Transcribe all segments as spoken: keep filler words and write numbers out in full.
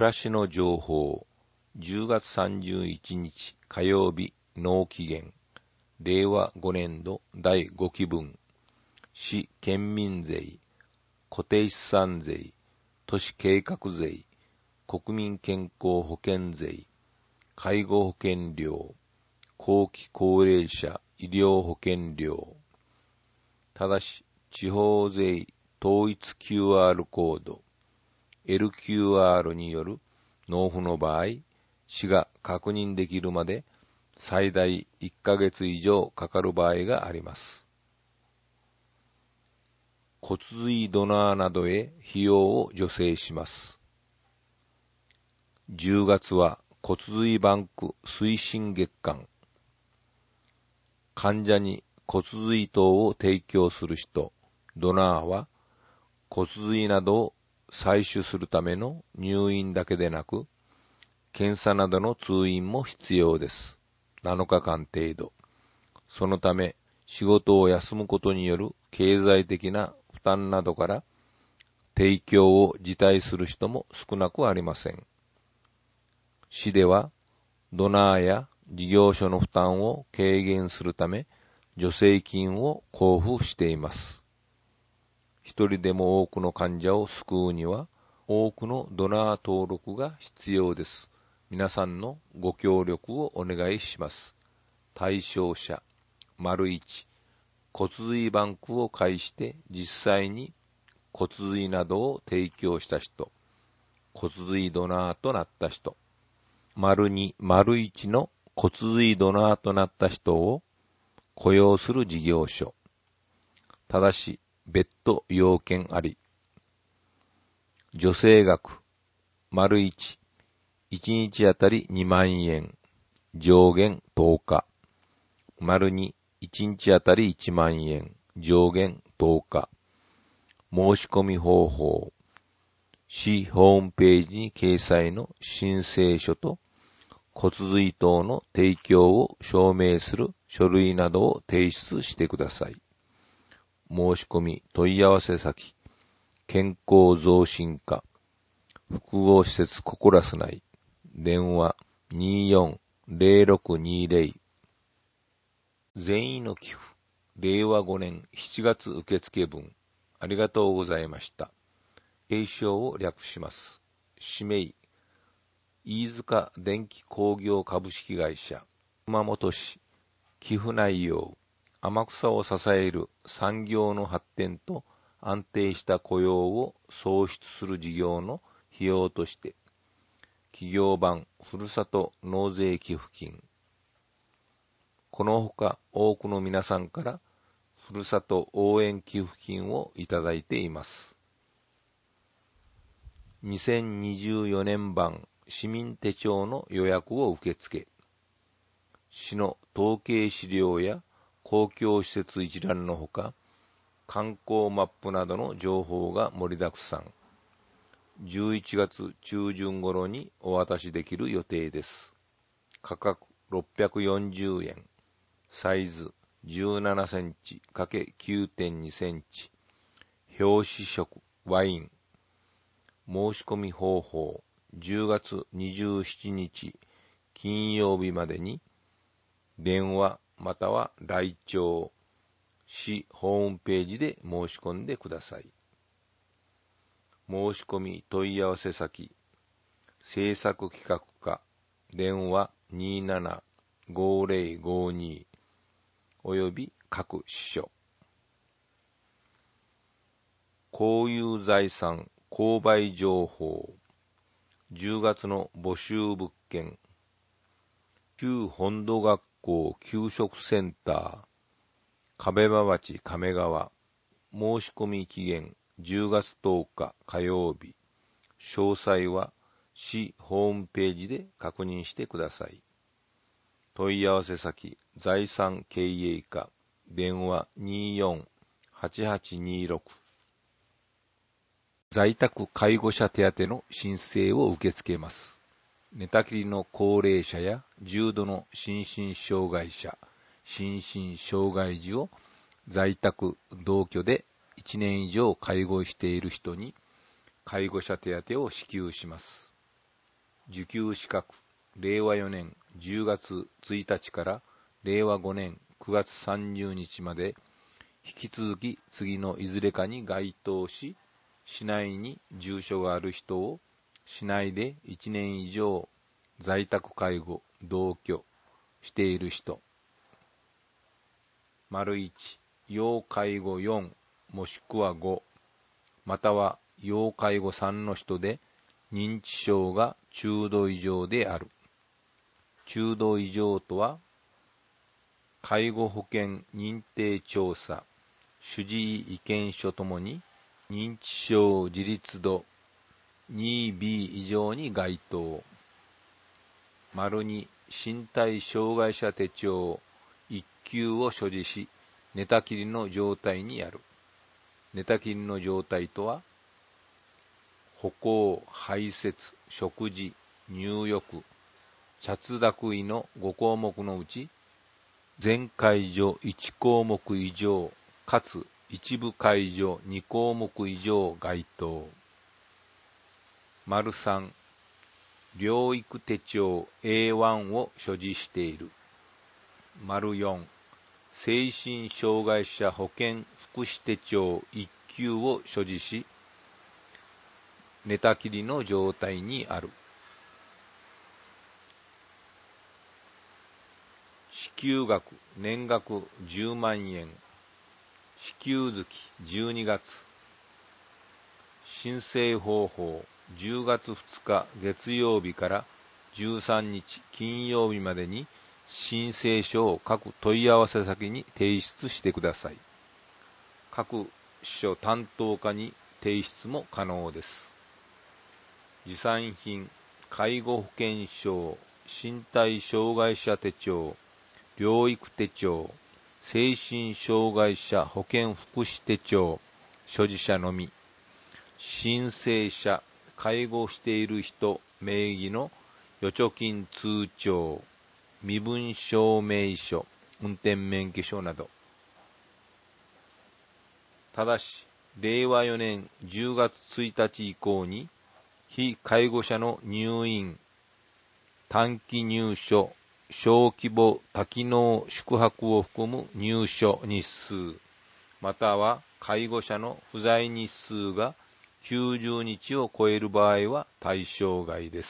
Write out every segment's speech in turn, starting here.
暮らしの情報、じゅうがつさんじゅういちにち火曜日納期限、れいわごねんどだいごきぶん、市県民税、固定資産税、都市計画税、国民健康保険税、介護保険料、後期高齢者医療保険料。ただし、地方税統一 キューアール コード、エルキューアール による納付の場合、市が確認できるまで最大いっかげつ以上かかる場合があります。骨髄ドナーなどへ費用を助成します。じゅうがつは骨髄バンク推進月間。患者に骨髄等を提供する人、ドナーは骨髄などを採取するための入院だけでなく、検査などの通院も必要です。なのかかん程度。そのため、仕事を休むことによる経済的な負担などから、提供を辞退する人も少なくありません。市では、ドナーや事業所の負担を軽減するため、助成金を交付しています。一人でも多くの患者を救うには、多くのドナー登録が必要です。皆さんのご協力をお願いします。対象者、丸一、骨髄バンクを介して実際に骨髄などを提供した人、骨髄ドナーとなった人。丸二、丸一の骨髄ドナーとなった人を雇用する事業所。ただし、別途要件あり。助成額、丸一、一日あたりにまんえん、上限とおか。丸二、一日あたりいちまんえん、上限とおか。申し込み方法、市ホームページに掲載の申請書と骨髄等の提供を証明する書類などを提出してください。申し込み問い合わせ先、健康増進課、複合施設ココラス内、電話 にーよんぜろろくにーぜろ。善意の寄付、れいわごねんしちがつ受付分、ありがとうございました。継承を略します。氏名、飯塚電気工業株式会社、熊本市、寄付内容、天草を支える産業の発展と安定した雇用を創出する事業の費用として、企業版ふるさと納税寄付金。このほか多くの皆さんからふるさと応援寄付金をいただいています。にせんにじゅうよねん版市民手帳の予約を受け付け、市の統計資料や公共施設一覧のほか、観光マップなどの情報が盛りだくさん。じゅういちがつちゅうじゅん頃にお渡しできる予定です。価格ろっぴゃくよんじゅうえん。サイズじゅうななセンチ かけるきゅうてんにセンチ。表紙色ワイン。申し込み方法じゅうがつにじゅうしちにち金曜日までに電話または来庁、市ホームページで申し込んでください。申し込み問い合わせ先、制作企画課、電話にーななごーぜろごーにおよび各支所。公有財産購買情報、じゅうがつの募集物件、旧本土学校給食センター、壁場町亀川、申し込み期限じゅうがつとおか火曜日。詳細は市ホームページで確認してください。問い合わせ先、財産経営課、電話にーよんはちはちにーろく。在宅介護者手当の申請を受け付けます。寝たきりの高齢者や重度の心身障害者、心身障害児を在宅同居でいちねん以上介護している人に介護者手当を支給します。 受給資格、れいわよねんじゅうがつついたちかられいわごねんくがつさんじゅうにちまで、引き続き次のいずれかに該当し、市内に住所がある人を、市内でいちねん以上在宅介護、同居している人、丸いち、要介護よんもしくはご、または要介護さんの人で認知症が中度以上である。中度以上とは、介護保険認定調査、主治医意見書ともに認知症自立度 にビー 以上に該当。丸に、身体障害者手帳いっきゅうを所持し、寝たきりの状態にある。寝たきりの状態とは、歩行、排泄、食事、入浴、着脱衣のごこうもくのうち、全介助いちこうもく以上、かつ一部介助にこうもく以上該当。丸さん、療育手帳 エーワン を所持している。丸よん、精神障害者保健福祉手帳いっきゅうを所持し、寝たきりの状態にある。支給額、年額じゅうまんえん。支給月じゅうにがつ。申請方法、じゅうがつふつか月曜日からじゅうさんにち金曜日までに申請書を各問い合わせ先に提出してください。各書担当課に提出も可能です。持参品、介護保険証、身体障害者手帳、療育手帳、精神障害者保健福祉手帳、所持者のみ。申請者、介護している人名義の預貯金通帳、身分証明書、運転免許証など。ただし、れいわよねんじゅうがつついたち以降に、非介護者の入院、短期入所、小規模多機能宿泊を含む入所日数、または介護者の不在日数がきゅうじゅうにちを超える場合は対象外です。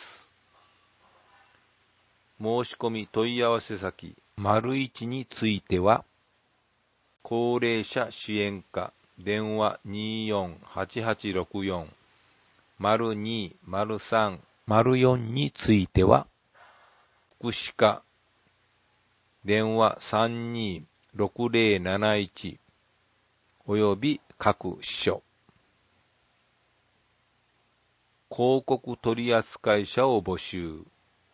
申し込み問い合わせ先、丸いちについては、高齢者支援課、電話にーよんはちはちろくよん、丸に、丸さん、丸よんについては、福祉課、電話さんにーろくぜろなないち、および各所。広告取扱者を募集。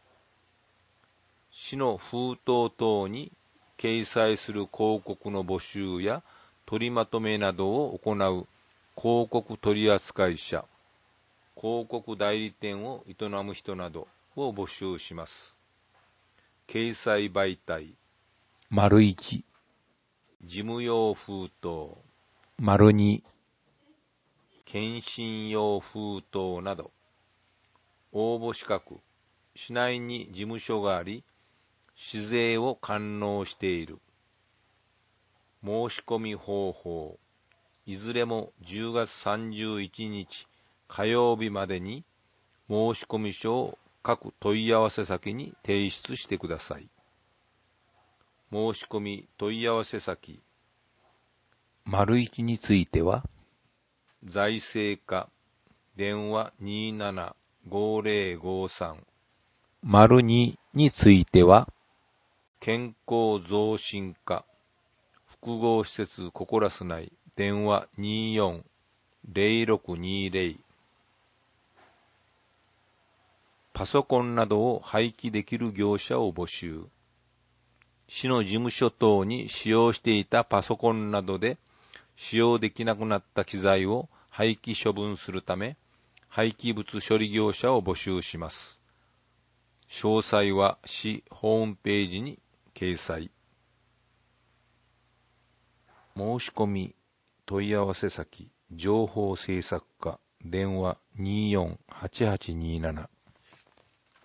市の封筒等に掲載する広告の募集や取りまとめなどを行う広告取扱者、広告代理店を営む人などを募集します。掲載媒体、丸いち、事務用封筒、丸に、検診用封筒など。応募資格、市内に事務所があり、市税を完納している。申し込み方法、いずれもじゅうがつさんじゅういちにち火曜日までに申し込み書を各問い合わせ先に提出してください。申し込み問い合わせ先、丸いちについては、財政課、電話にーななごぜろごさん、丸にについては、健康増進課、複合施設ココラス内、電話にーよんぜろろくにーぜろ、パソコンなどを廃棄できる業者を募集。市の事務所等に使用していたパソコンなどで使用できなくなった機材を廃棄処分するため、廃棄物処理業者を募集します。詳細は市ホームページに掲載。申し込み問い合わせ先、情報制作課、電話にーよんはちはちにーなな、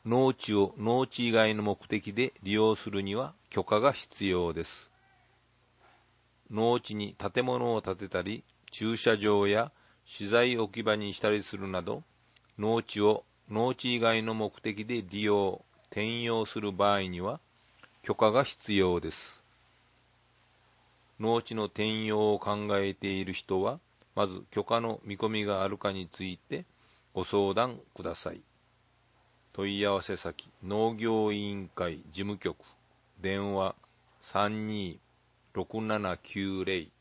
農地を農地以外の目的で利用するには許可が必要です。農地に建物を建てたり、駐車場や資材置き場にしたりするなど、農地を農地以外の目的で利用、転用する場合には許可が必要です。農地の転用を考えている人は、まず許可の見込みがあるかについてご相談ください。問い合わせ先、農業委員会事務局、電話 さんにーろくななきゅうぜろ。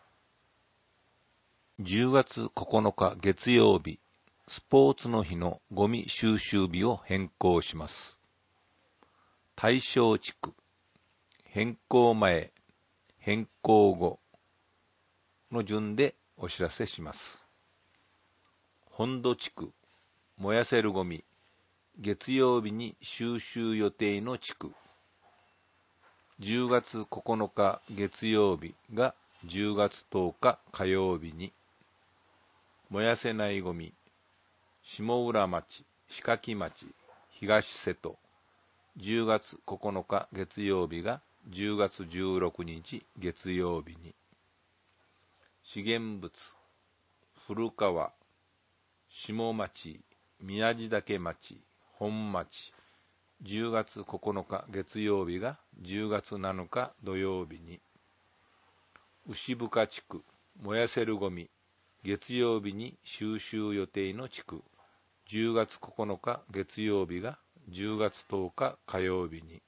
じゅうがつここのか月曜日、スポーツの日のゴミ収集日を変更します。対象地区、変更前、変更後の順でお知らせします。本土地区、燃やせるゴミ、月曜日に収集予定の地区。じゅうがつここのか月曜日がじゅうがつとおか火曜日に。燃やせないゴミ、下浦町、四垣町、東瀬戸。じゅうがつここのか月曜日がじゅうがつじゅうろくにち月曜日に。資源物、古川、下町、宮地岳町、本町。じゅうがつここのか月曜日がじゅうがつなのか土曜日に。牛深地区、燃やせるゴミ、月曜日に収集予定の地区。じゅうがつここのか月曜日がじゅうがつとおか火曜日に。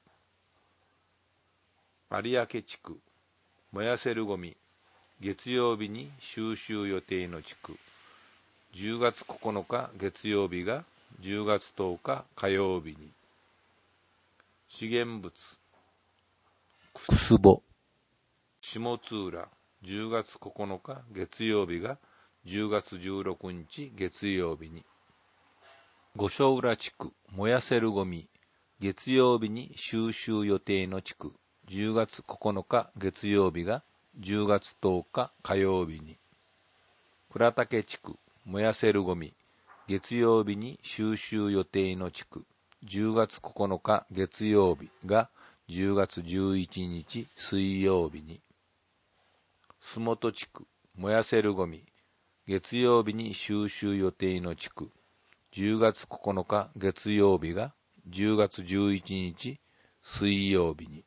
有明地区、燃やせるゴミ、月曜日に収集予定の地区。じゅうがつここのか月曜日がじゅうがつとおか火曜日に。資源物、くすぼ、下津浦、じゅうがつここのか月曜日がじゅうがつじゅうろくにち月曜日に。五所浦地区、燃やせるゴミ、月曜日に収集予定の地区。じゅうがつここのか月曜日がじゅうがつとおか火曜日に。倉岳地区、燃やせるゴミ、月曜日に収集予定の地区。じゅうがつここのか月曜日がじゅうがつじゅういちにち水曜日に。洲本地区、燃やせるゴミ、月曜日に収集予定の地区。じゅうがつここのか月曜日がじゅうがつじゅういちにち水曜日に。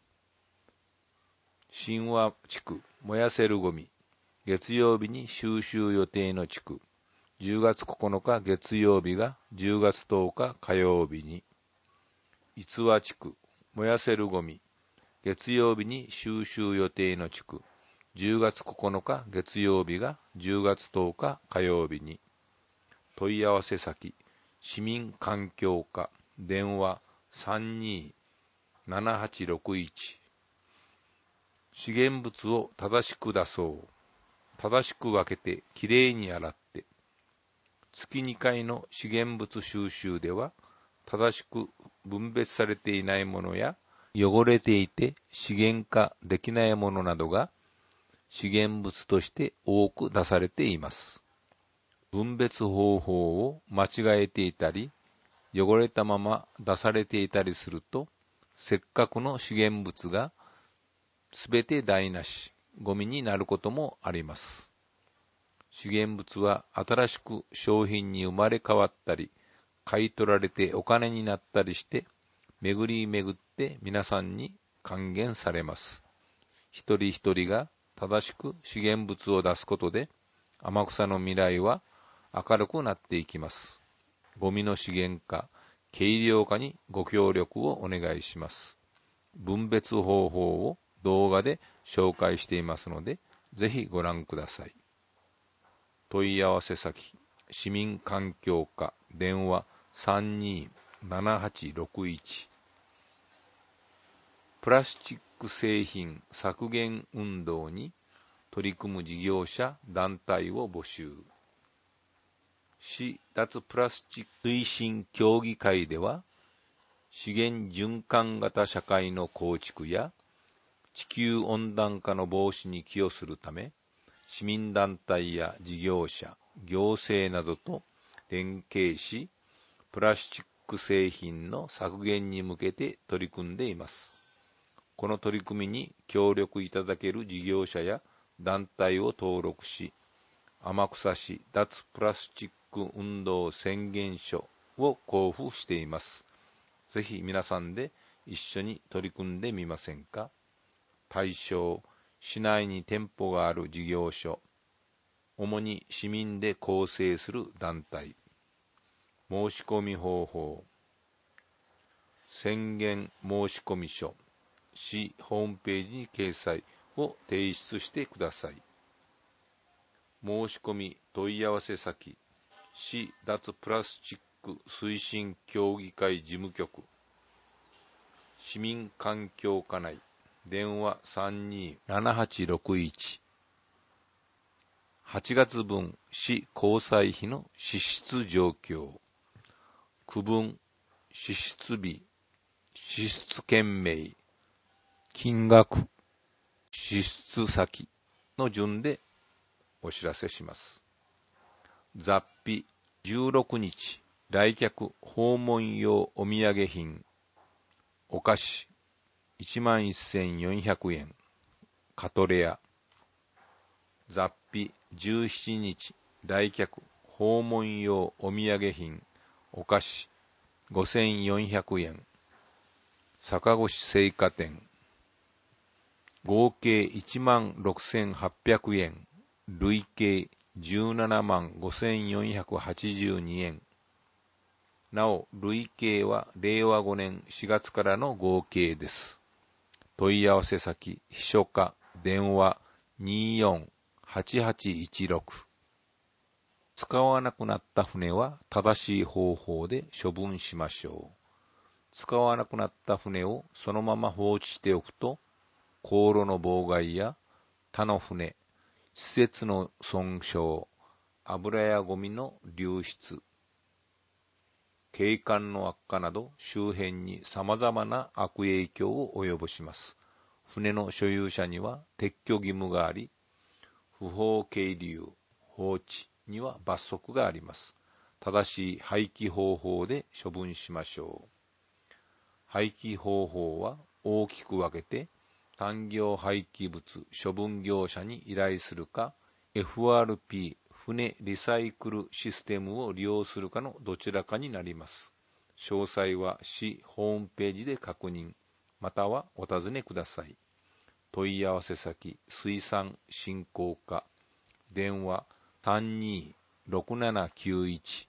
神話地区、燃やせるゴミ、月曜日に収集予定の地区。じゅうがつここのか月曜日がじゅうがつとおか火曜日に。逸話地区、燃やせるゴミ、月曜日に収集予定の地区。じゅうがつここのか月曜日がじゅうがつとおか火曜日に。問い合わせ先、市民環境課、電話 さんにーななはちろくいち。資源物を正しく出そう。正しく分けてきれいに洗って。月にかいの資源物収集では、正しく分別されていないものや、汚れていて資源化できないものなどが資源物として多く出されています。分別方法を間違えていたり、汚れたまま出されていたりすると、せっかくの資源物がすべて台無し、ゴミになることもあります。資源物は新しく商品に生まれ変わったり、買い取られてお金になったりして、巡り巡って皆さんに還元されます。一人一人が正しく資源物を出すことで、天草の未来は明るくなっていきます。ゴミの資源化、軽量化にご協力をお願いします。分別方法を動画で紹介していますので、ぜひご覧ください。問い合わせ先、市民環境課、電話 さんにーななはちろくいち。プラスチック製品削減運動に取り組む事業者団体を募集。市脱プラスチック推進協議会では、資源循環型社会の構築や地球温暖化の防止に寄与するため、市民団体や事業者、行政などと連携し、プラスチック製品の削減に向けて取り組んでいます。この取り組みに協力いただける事業者や団体を登録し、天草市脱プラスチック運動宣言書を交付しています。ぜひ皆さんで一緒に取り組んでみませんか。対象、市内に店舗がある事業所、主に市民で構成する団体。申し込み方法、宣言申込書、市ホームページに掲載を提出してください。申し込み問い合わせ先、市脱プラスチック推進協議会事務局、市民環境課内、電話 さんにーななはちろくいち、はちがつ分市交際費の支出状況、区分、支出日、支出件名、金額、支出先の順でお知らせします。雑費じゅうろくにち、来客訪問用お土産品、お菓子いちまんせんよんひゃくえん、カトレア。雑費じゅうしちにち、来客訪問用お土産品、お菓子ごせんよんひゃくえん、坂越製菓店。合計いちまんろくせんはっぴゃくえん、累計じゅうななまんごせんよんひゃくはちじゅうにえん。なお、累計はれいわごねんしがつからの合計です。問い合わせ先、秘書課、電話 にーよんはちはちいちろく。使わなくなった船は正しい方法で処分しましょう。使わなくなった船をそのまま放置しておくと、航路の妨害や他の船、施設の損傷、油やゴミの流出、景観の悪化など周辺に様々な悪影響を及ぼします。船の所有者には撤去義務があり、不法係留、放置には罰則があります。正しい廃棄方法で処分しましょう。廃棄方法は大きく分けて、産業廃棄物処分業者に依頼するか、エフアールピー 船リサイクルシステムを利用するかのどちらかになります。詳細は市ホームページで確認、またはお尋ねください。問い合わせ先、水産振興課、電話 さんにーろくななきゅういち。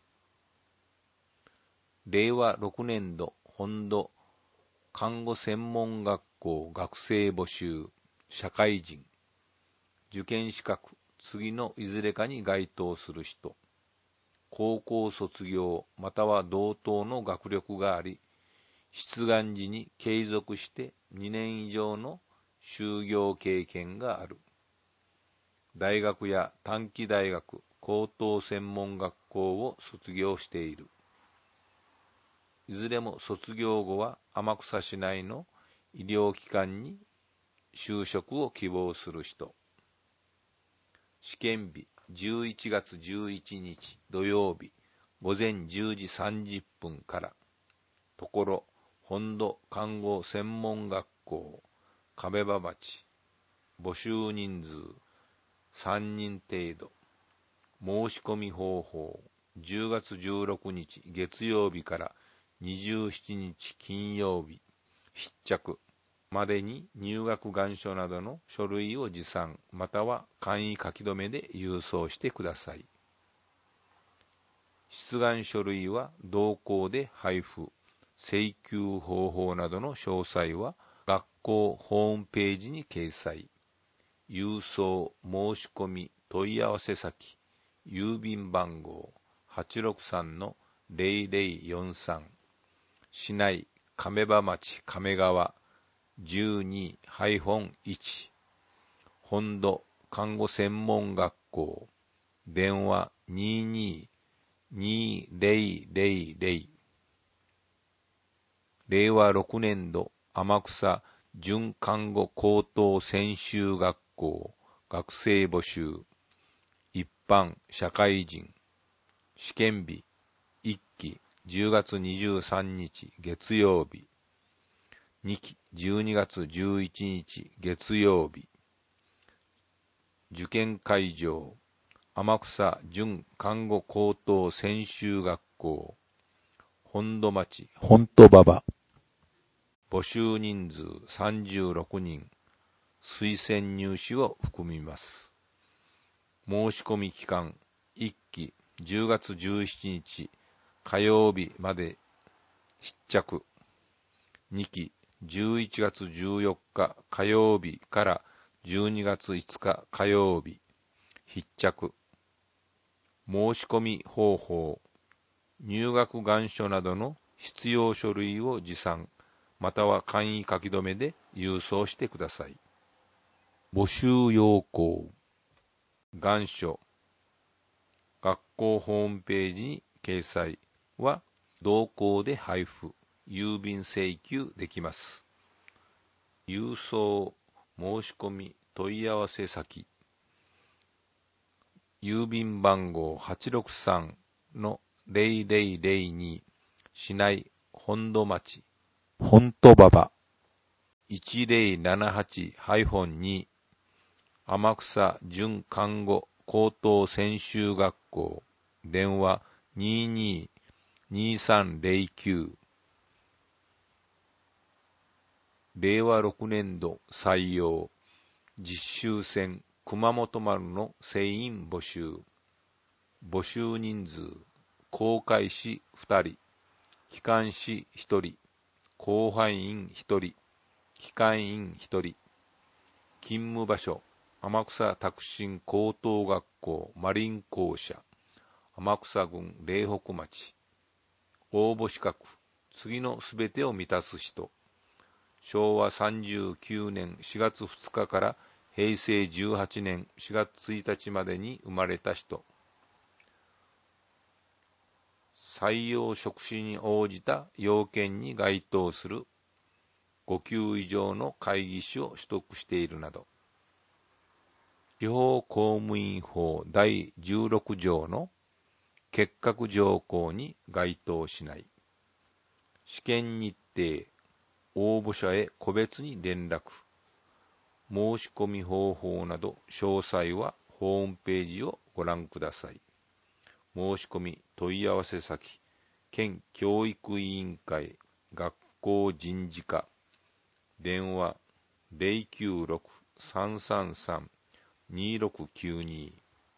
れいわろくねん度本土看護専門学校学生募集、社会人、受験資格、次のいずれかに該当する人、高校卒業または同等の学力があり、出願時に継続してにねん以上の就業経験がある。大学や短期大学、高等専門学校を卒業している。いずれも卒業後は天草市内の医療機関に就職を希望する人。試験日じゅういちがつじゅういちにち土曜日ごぜんじゅうじさんじゅっぷんから。ところ本土看護専門学校壁場町。募集人数さんにん程度。申し込み方法じゅうがつじゅうろくにち月曜日からにじゅうしちにち金曜日必着までに入学願書などの書類を持参または簡易書き留めで郵送してください。出願書類は同行で配布、請求方法などの詳細は学校ホームページに掲載。郵送申し込み問い合わせ先、郵便番号 はちろくさんのぜろぜろよんさん、市内亀場町亀川 じゅうにたいいち、本土看護専門学校、電話にーにーにーぜろぜろぜろ。れいわろくねん度天草準看護高等専修学校学生募集、一般社会人、試験日いっきじゅうがつにじゅうさんにち月曜日。にきじゅうにがつじゅういちにち月曜日。受験会場、天草準看護高等専修学校、本土町本土馬場。募集人数さんじゅうろくにん、推薦入試を含みます。申し込み期間、いっきじゅうがつじゅうしちにち火曜日まで必着。にきじゅういちがつじゅうよっか火曜日からじゅうにがついつか火曜日必着。申し込み方法、入学願書などの必要書類を持参、または簡易書き留めで郵送してください。募集要項、願書、学校ホームページに掲載は同行で配布、郵便請求できます。郵送申し込み問い合わせ先、郵便番号 はちろくさんのゼロゼロゼロに 市内本土町本土馬場 いちゼロななはち に 天草準看護高等専修学校、電話 ににーにーさんゼロきゅう。れいわろくねんど採用、実習船熊本丸の船員募集。募集人数、航海士ふたり、機関士ひとり、甲板員ひとり、機関員ひとり。勤務場所、天草拓進高等学校マリン校舎、天草郡苓北町。応募資格、次のすべてを満たす人。しょうわさんじゅうきゅうねんしがつふつかからへいせいじゅうはちねんしがつついたちまでに生まれた人。採用職種に応じた要件に該当するごきゅう以上の会議士を取得しているなど。地方公務員法だいじゅうろくじょうの結核条項に該当しない。試験日程、応募者へ個別に連絡。申し込み方法など詳細はホームページをご覧ください。申し込み問い合わせ先、県教育委員会学校人事課、電話 ゼロきゅうろく さんさんさん にろくきゅうに。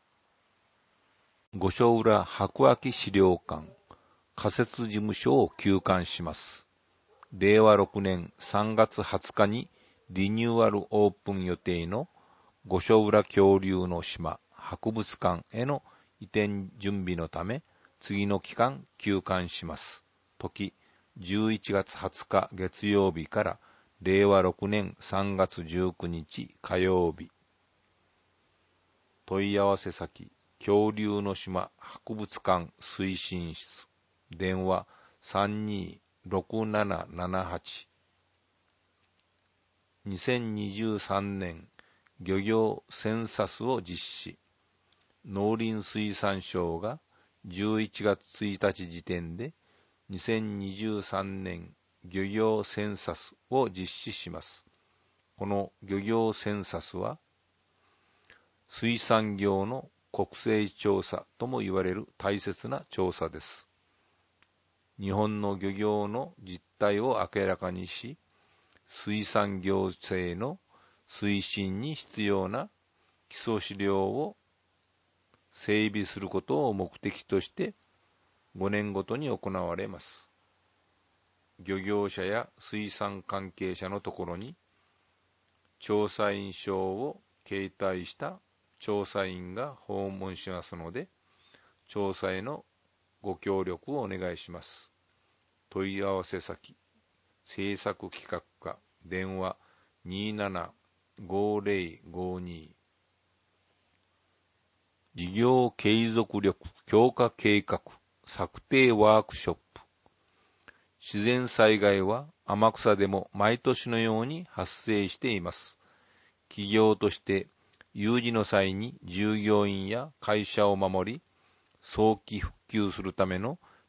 御所浦白亜資料館仮設事務所を休館します。れいわろくねんさんがつはつかにリニューアルオープン予定の御所浦恐竜の島博物館への移転準備のため、次の期間休館します。時じゅういちがつはつか月曜日かられいわろくねんさんがつじゅうくにち火曜日。問い合わせ先、恐竜の島博物館推進室、電話 さんにーろくななななはち。にせんにじゅうさんねん漁業センサスを実施。農林水産省がじゅういちがつついたち時点でにせんにじゅうさんねん漁業センサスを実施します。この漁業センサスは水産業の国勢調査とも言われる大切な調査です。日本の漁業の実態を明らかにし、水産行政の推進に必要な基礎資料を整備することを目的としてごねんごとに行われます。漁業者や水産関係者のところに調査員証を携帯した調査員が訪問しますので、調査へのご協力をお願いします。問い合わせ先、政策企画課、電話 にーななごゼロごに。事業継続力強化計画策定ワークショップ。自然災害は天草でも毎年のように発生しています。企業として有事の際に従業員や会社を守り、早期復旧するための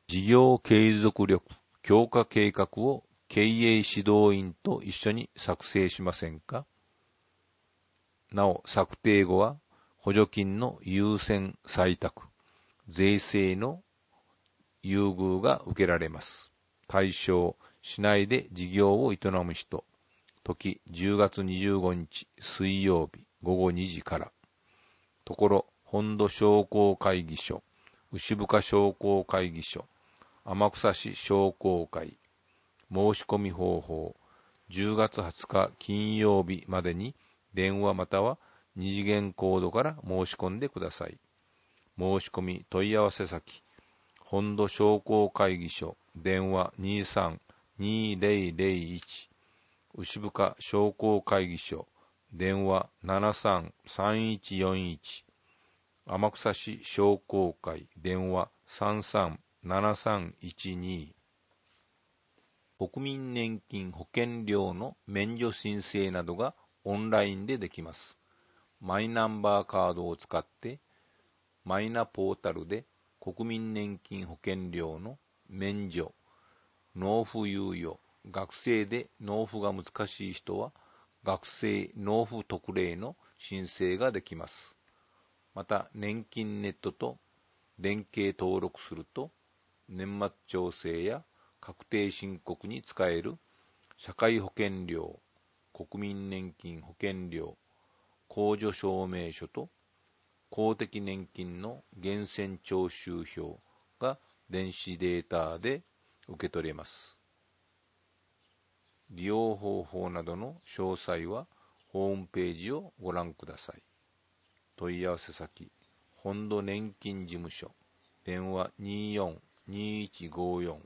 事業継続力強化計画を経営指導員と一緒に作成しませんか？なお、策定後は補助金の優先採択、税制の優遇が受けられます。対象、市内で事業を営む人、時じゅうがつにじゅうごにち水曜日ごごにじから。ところ、本土商工会議所、牛深商工会議所、天草市商工会、申し込み方法、じゅうがつはつか金曜日までに電話または二次元コードから申し込んでください。申し込み問い合わせ先、本土商工会議所、電話 にさんにーぜろぜろいち、牛深商工会議所、電話 ななさんさんいちよんいち、天草市商工会、電話 さんさんななさんいちに。国民年金保険料の免除申請などがオンラインでできます。マイナンバーカードを使ってマイナポータルで国民年金保険料の免除、納付猶予、学生で納付が難しい人は学生納付特例の申請ができます。また、年金ネットと連携登録すると年末調整や確定申告に使える社会保険料、国民年金保険料、控除証明書と公的年金の源泉徴収票が電子データで受け取れます。利用方法などの詳細はホームページをご覧ください。問い合わせ先、本土年金事務所、電話 にーよんにーいちごよん。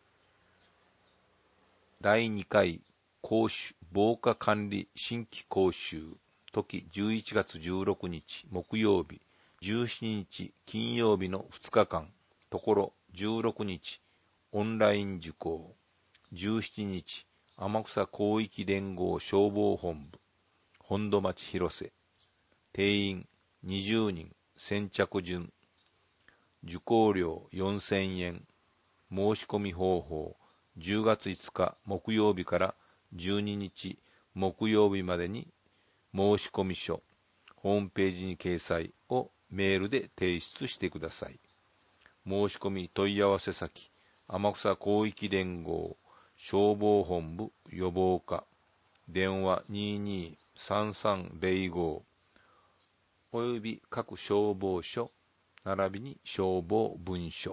だいにかい講習防火管理新規講習、時じゅういちがつじゅうろくにち木曜日、じゅうしちにち金曜日のふつかかん、ところじゅうろくにちオンライン受講、じゅうしちにち天草広域連合消防本部、本土町広瀬、定員にじゅうにん、先着順、受講料よんせんえん、申し込み方法、じゅうがついつか木曜日からじゅうににち木曜日までに申し込み書、ホームページに掲載をメールで提出してください。申し込み問い合わせ先、天草広域連合消防本部予防課、電話 にーにーさんさんぜろご および各消防署並びに消防分署。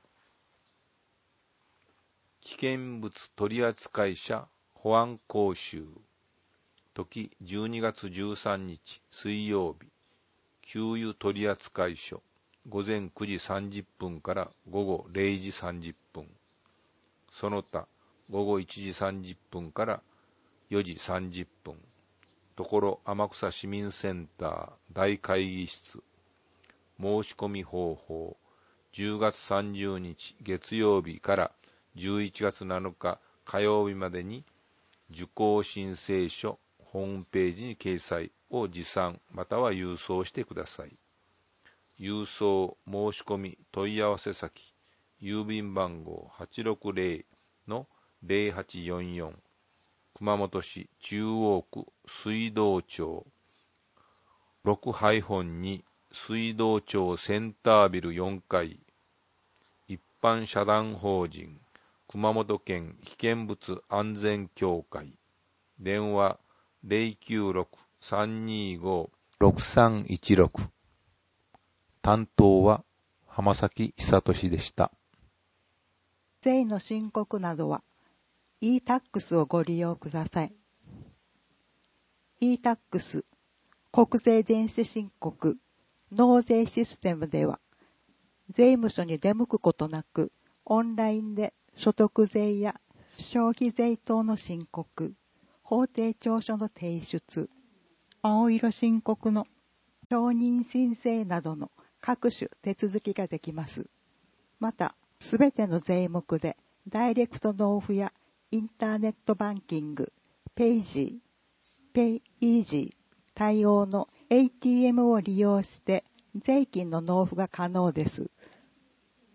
危険物取扱者保安講習、時じゅうにがつじゅうさんにち水曜日、給油取扱所、ごぜんくじさんじゅっぷんからごごれいじさんじゅっぷん、その他ごごいちじさんじゅっぷんからよじさんじゅっぷん、ところ天草市民センター大会議室、申し込み方法、じゅうがつさんじゅうにち月曜日からじゅういちがつなのか火曜日までに受講申請書、ホームページに掲載を持参または郵送してください。郵送申し込み問い合わせ先、郵便番号 はちろくぜろのぜろはちよんよん、熊本市中央区水道町 ろくに 水道町センタービルよんかい、一般社団法人熊本県危険物安全協会、電話 ゼロきゅうろく さんにーご ろくさんいちろく、担当は浜崎久俊でした。 税の申告などは イータックス をご利用ください。イータックス 国税電子申告納税システムでは、税務署に出向くことなくオンラインで所得税や消費税等の申告、法定調書の提出、青色申告の承認申請などの各種手続きができます。また、すべての税目でダイレクト納付やインターネットバンキング、ペイジー、ペイイージー対応の エーティーエム を利用して税金の納付が可能です。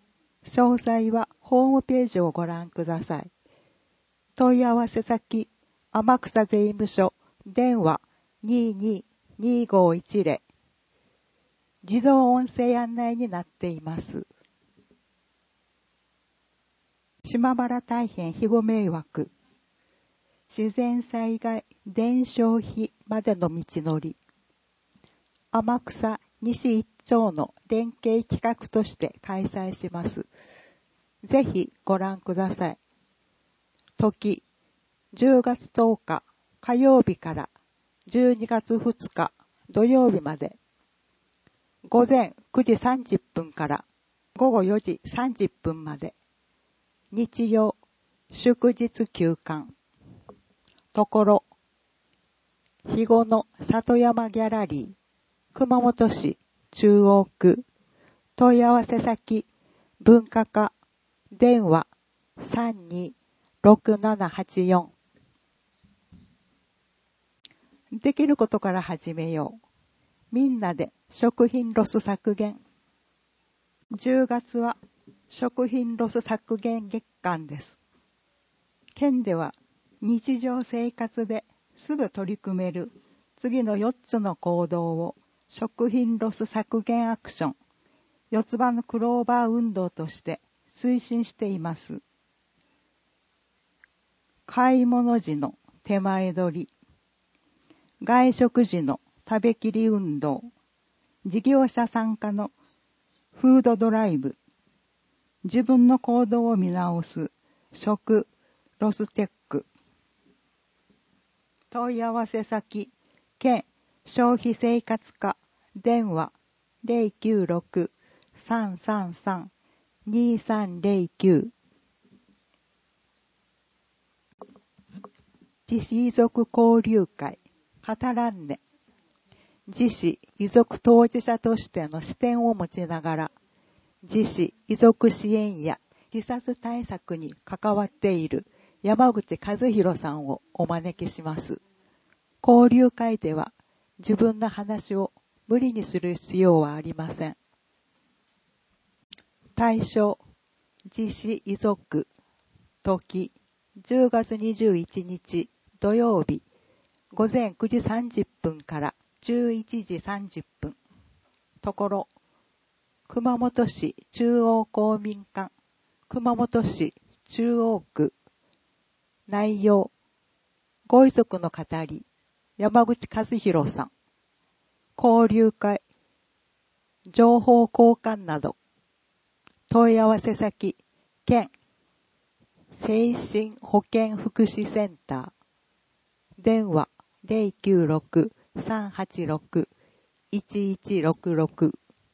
詳細はホームページをご覧ください。問い合わせ先、天草税務署、電話 にーにーにーごーいちゼロ。自動音声案内になっています。島原大変庇護迷惑。自然災害伝承碑までの道のり。天草西一町の連携企画として開催します。ぜひご覧ください。時、じゅうがつとおか火曜日からじゅうにがつふつか土曜日まで。午前くじさんじゅっぷんから午後よじさんじゅっぷんまで。日曜、祝日休館。ところ、肥後の里山ギャラリー、熊本市中央区。問い合わせ先、文化課、電話 さんにーろくななはちよん。できることから始めよう。みんなで食品ロス削減。じゅうがつは食品ロス削減月間です。県では日常生活ですぐ取り組める次のよっつの行動を食品ロス削減アクション、四つ葉のクローバー運動として推進しています。買い物時の手前取り、外食時の食べきり運動、事業者参加のフードドライブ、自分の行動を見直す食ロスチェック。問い合わせ先、県消費生活課、電話 ゼロきゅうろく さんさんさん にさんゼロきゅう。自死遺族交流会、語らんね。自死遺族当事者としての視点を持ちながら、自死遺族支援や自殺対策に関わっている山口和弘さんをお招きします。交流会では自分の話を無理にする必要はありません。対象、自死遺族、時、じゅうがつにじゅういちにち土曜日、午前くじさんじゅっぷんからじゅういちじさんじゅっぷん。ところ、熊本市中央公民館、熊本市中央区。内容、ご遺族の語り、山口和弘さん。交流会、情報交換など。問い合わせ先、県精神保健福祉センター。電話 ゼロきゅうろく さんはちろく いちいちろくろく。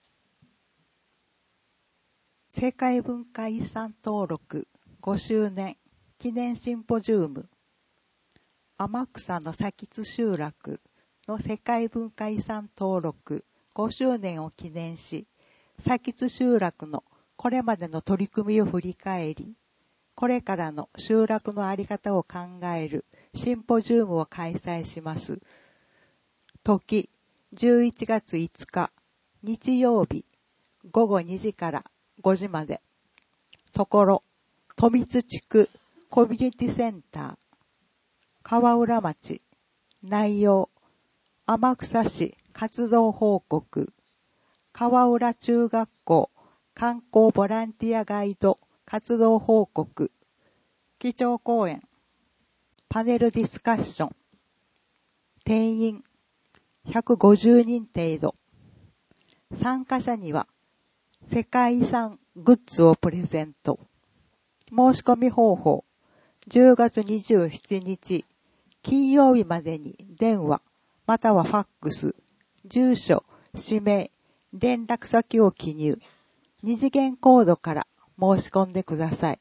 世界文化遺産登録ごしゅうねん記念シンポジウム。天草の佐吉集落の世界文化遺産登録ごしゅうねんを記念し、佐吉集落のこれまでの取り組みを振り返り、これからの集落の在り方を考えるシンポジウムを開催します。時、じゅういちがついつか、日曜日、ごごにじからごじまで。ところ、富津地区コミュニティセンター、川浦町。内容、天草市活動報告、川浦中学校観光ボランティアガイド活動報告、基調講演、パネルディスカッション。定員ひゃくごじゅうにん程度。参加者には世界遺産グッズをプレゼント。申し込み方法、じゅうがつにじゅうしちにち金曜日までに電話またはファックス、住所、氏名、連絡先を記入、二次元コードから申し込んでください。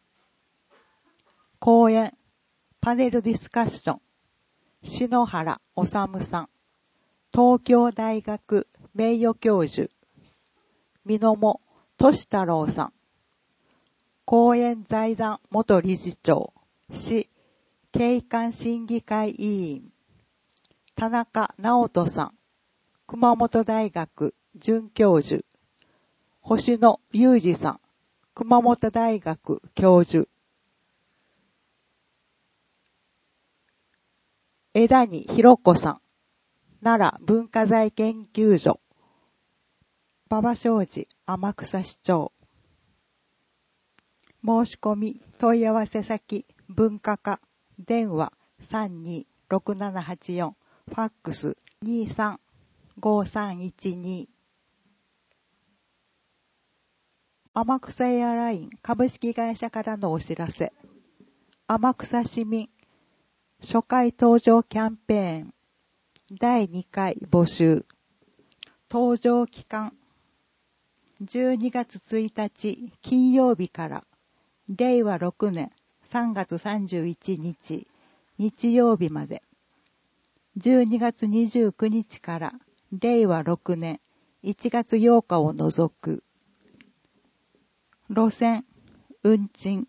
講演、パネルディスカッション、篠原治さん、東京大学名誉教授、美濃茂俊太郎さん、公園財団元理事長、市景観審議会委員、田中直人さん、熊本大学准教授、星野裕二さん、 熊本大学教授。枝にひろこさん、奈良文化財研究所。馬場正治天草市長。申し込み問い合わせ先文化課電話 さんにーろくななはちよん ファックス にーさんごさんいちに。天草エアライン株式会社からのお知らせ。天草市民初回搭乗キャンペーンだいにかい募集。搭乗期間じゅうにがつついたち金曜日かられいわろくねんさんがつさんじゅういちにち日曜日まで、じゅうにがつにじゅうくにちかられいわろくねんいちがつようかを除く。路線運賃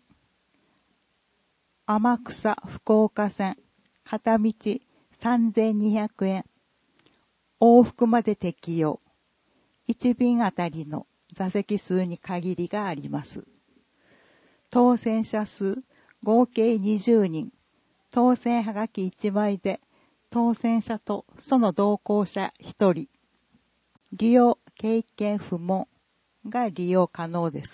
天草福岡線片道さんぜんにひゃくえん、往復まで適用。いちびんあたりの座席数に限りがあります。当選者数合計にじゅうにん、当選はがきいちまいで当選者とその同行者ひとり、利用経験不問が利用可能です。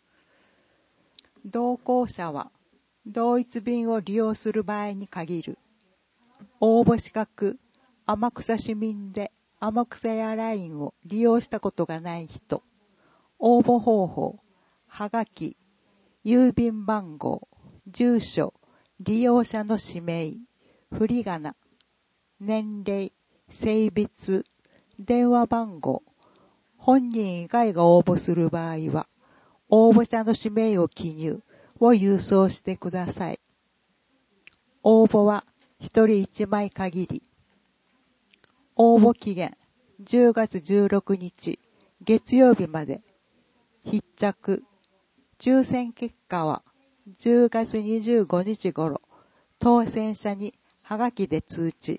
同行者は同一便を利用する場合に限る。応募資格、天草市民で天草エアラインを利用したことがない人。応募方法、はがき、郵便番号、住所、利用者の氏名、振り仮名、年齢、性別、電話番号、本人以外が応募する場合は、応募者の氏名を記入を郵送してください。応募はひとりいちまい限り。応募期限じゅうがつじゅうろくにち月曜日まで。必着。抽選結果はじゅうがつにじゅうごにち頃、当選者にはがきで通知。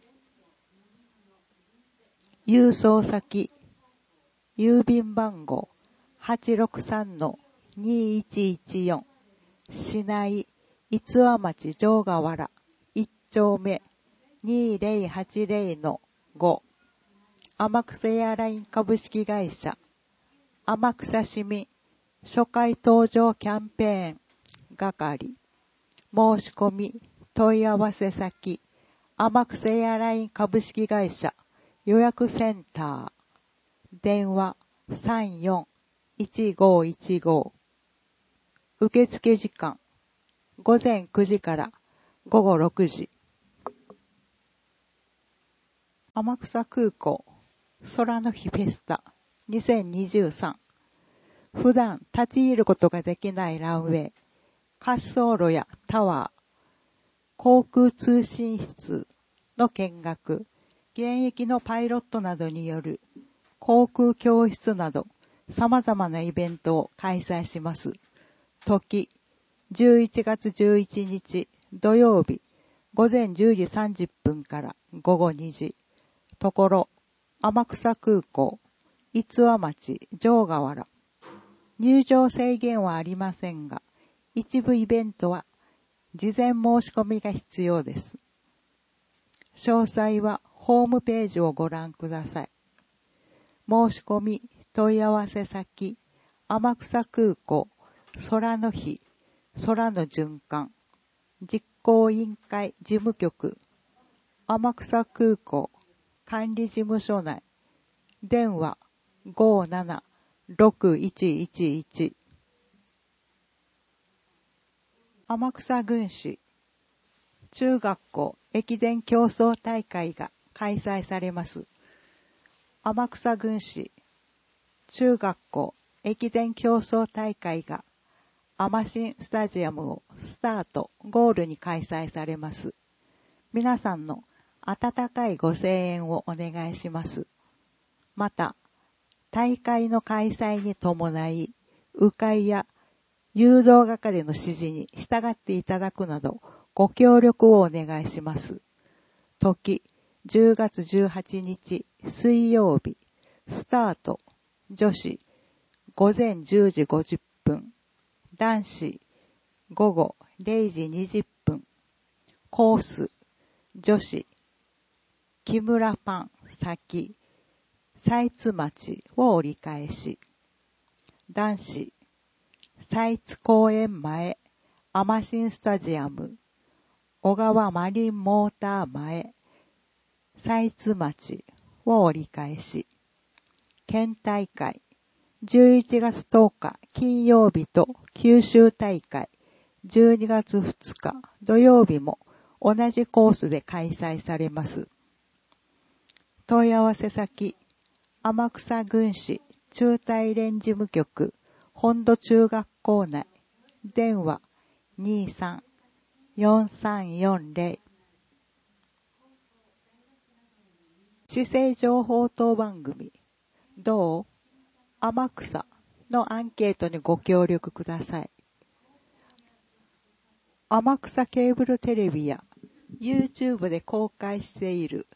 郵送先、郵便番号 はちろくさんのにいちいちよん、市内、逸話町城河原いちちょうめにぜろはちぜろのご、天草エアライン株式会社、天草市民初回搭乗キャンペーン係。申し込み問い合わせ先、天草エアライン株式会社予約センター、電話 さんよんいちごいちご。受付時間ごぜんくじからごごろくじ。天草空港空の日フェスタにせんにじゅうさん。普段立ち入ることができないランウェイ、滑走路やタワー、航空通信室の見学、現役のパイロットなどによる航空教室など様々なイベントを開催します。時、じゅういちがつじゅういちにち土曜日ごぜんじゅうじさんじゅっぷんからごごにじ。ところ、天草空港、逸話町城河原。入場制限はありませんが、一部イベントは事前申し込みが必要です。詳細はホームページをご覧ください。申し込み問い合わせ先、天草空港空の日空の循環実行委員会事務局、天草空港管理事務所内、電話 ごーななろくいちいちいち。天草郡市中学校駅伝競争大会が開催されます。天草郡市中学校駅伝競争大会が天新スタジアムをスタートゴールに開催されます。皆さんの温かいご声援をお願いします。また、大会の開催に伴い、迂回や誘導係の指示に従っていただくなど、ご協力をお願いします。時、じゅうがつじゅうはちにち水曜日、スタート、女子、ごぜんじゅうじごじゅっぷん、 男子午後れいじにじゅっぷん、コース女子木村パン先財津町を折り返し、男子財津公園前アマシンスタジアム小川マリンモーター前財津町を折り返し、県大会じゅういちがつとおか金曜日と九州大会じゅうにがつふつか土曜日も同じコースで開催されます。問い合わせ先、天草郡市中大連事務局本土中学校内、電話 にさんよんさんよんぜろ。市政情報等番組、どう天草のアンケートにご協力ください。天草ケーブルテレビや YouTube で公開している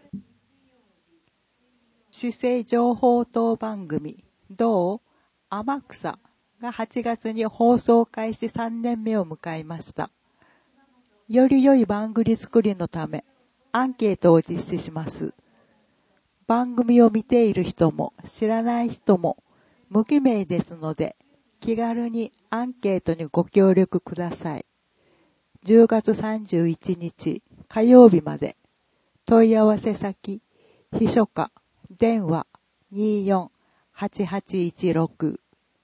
市政情報等番組、どう天草がはちがつに放送開始さんねんめを迎えました。より良い番組作りのため、アンケートを実施します。番組を見ている人も知らない人も無記名ですので、気軽にアンケートにご協力ください。じゅうがつさんじゅういちにち火曜日まで。問い合わせ先、秘書課、電話 にーよんはちはちいちろく。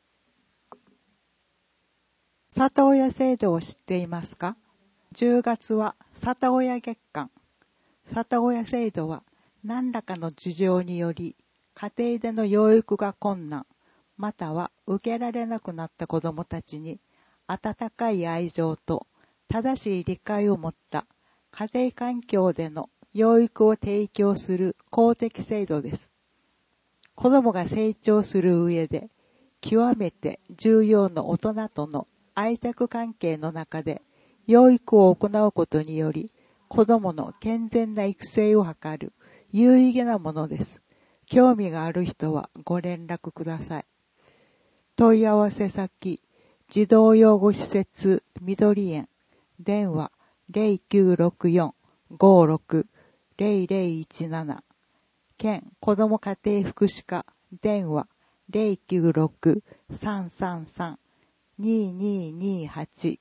里親制度を知っていますか？じゅうがつは里親月間。里親制度は何らかの事情により家庭での養育が困難、または受けられなくなった子どもたちに温かい愛情と正しい理解を持った家庭環境での養育を提供する公的制度です。子どもが成長する上で極めて重要な大人との愛着関係の中で養育を行うことにより子どもの健全な育成を図る有意義なものです。興味がある人はご連絡ください。問い合わせ先、児童養護施設緑園、電話 ゼロきゅうろくよんごろくゼロゼロいちなな、県子ども家庭福祉課、電話 ゼロきゅうろくさんさんさんにーにーにーはち。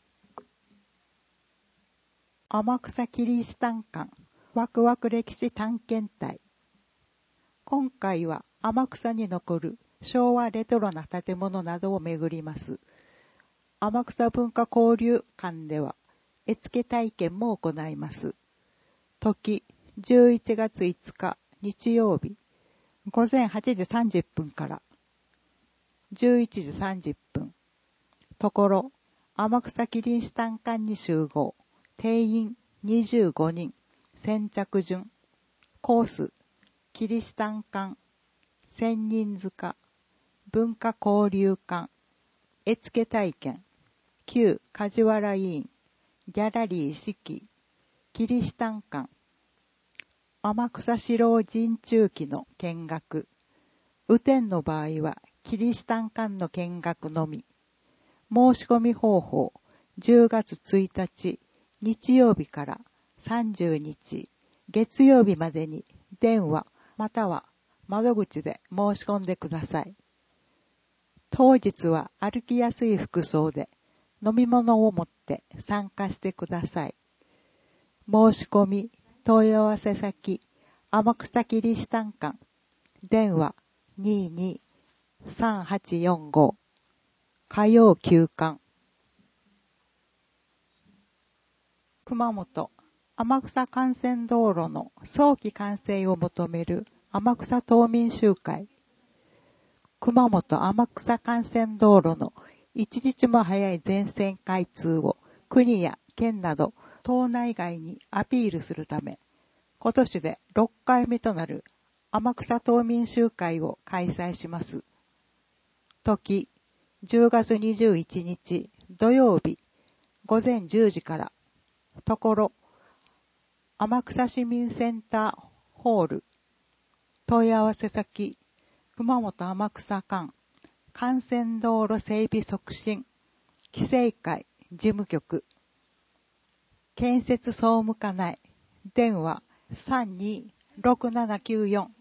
天草キリシタン館ワクワク歴史探検隊。今回は天草に残る昭和レトロな建物などを巡ります。天草文化交流館では絵付け体験も行います。時じゅういちがついつか日曜日ごぜんはちじさんじゅっぷんからじゅういちじさんじゅっぷん。ところ天草キリシタン館に集合。定員にじゅうごにん。先着順。コースキリシタン館、千人塚、文化交流館、絵付け体験、旧梶原委員、ギャラリー四季、キリシタン館、天草四郎陣中記の見学、雨天の場合はキリシタン館の見学のみ。申し込み方法、じゅうがつついたち日曜日からさんじゅうにち月曜日までに電話または窓口で申し込んでください。当日は歩きやすい服装で飲み物を持って参加してください。申し込み問い合わせ先、天草キリシタン館、電話 にーにーさんはちよんご、火曜休館。熊本天草幹線道路の早期完成を求める天草島民集会。熊本天草幹線道路の一日も早い全線開通を国や県など島内外にアピールするため、今年でろっかいめとなる天草島民集会を開催します。時じゅうがつにじゅういちにち土曜日ごぜんじゅうじから。ところ天草市民センターホール。問い合わせ先、熊本天草間幹線道路整備促進規制会事務局建設総務課内電話 さんにーろくななきゅうよん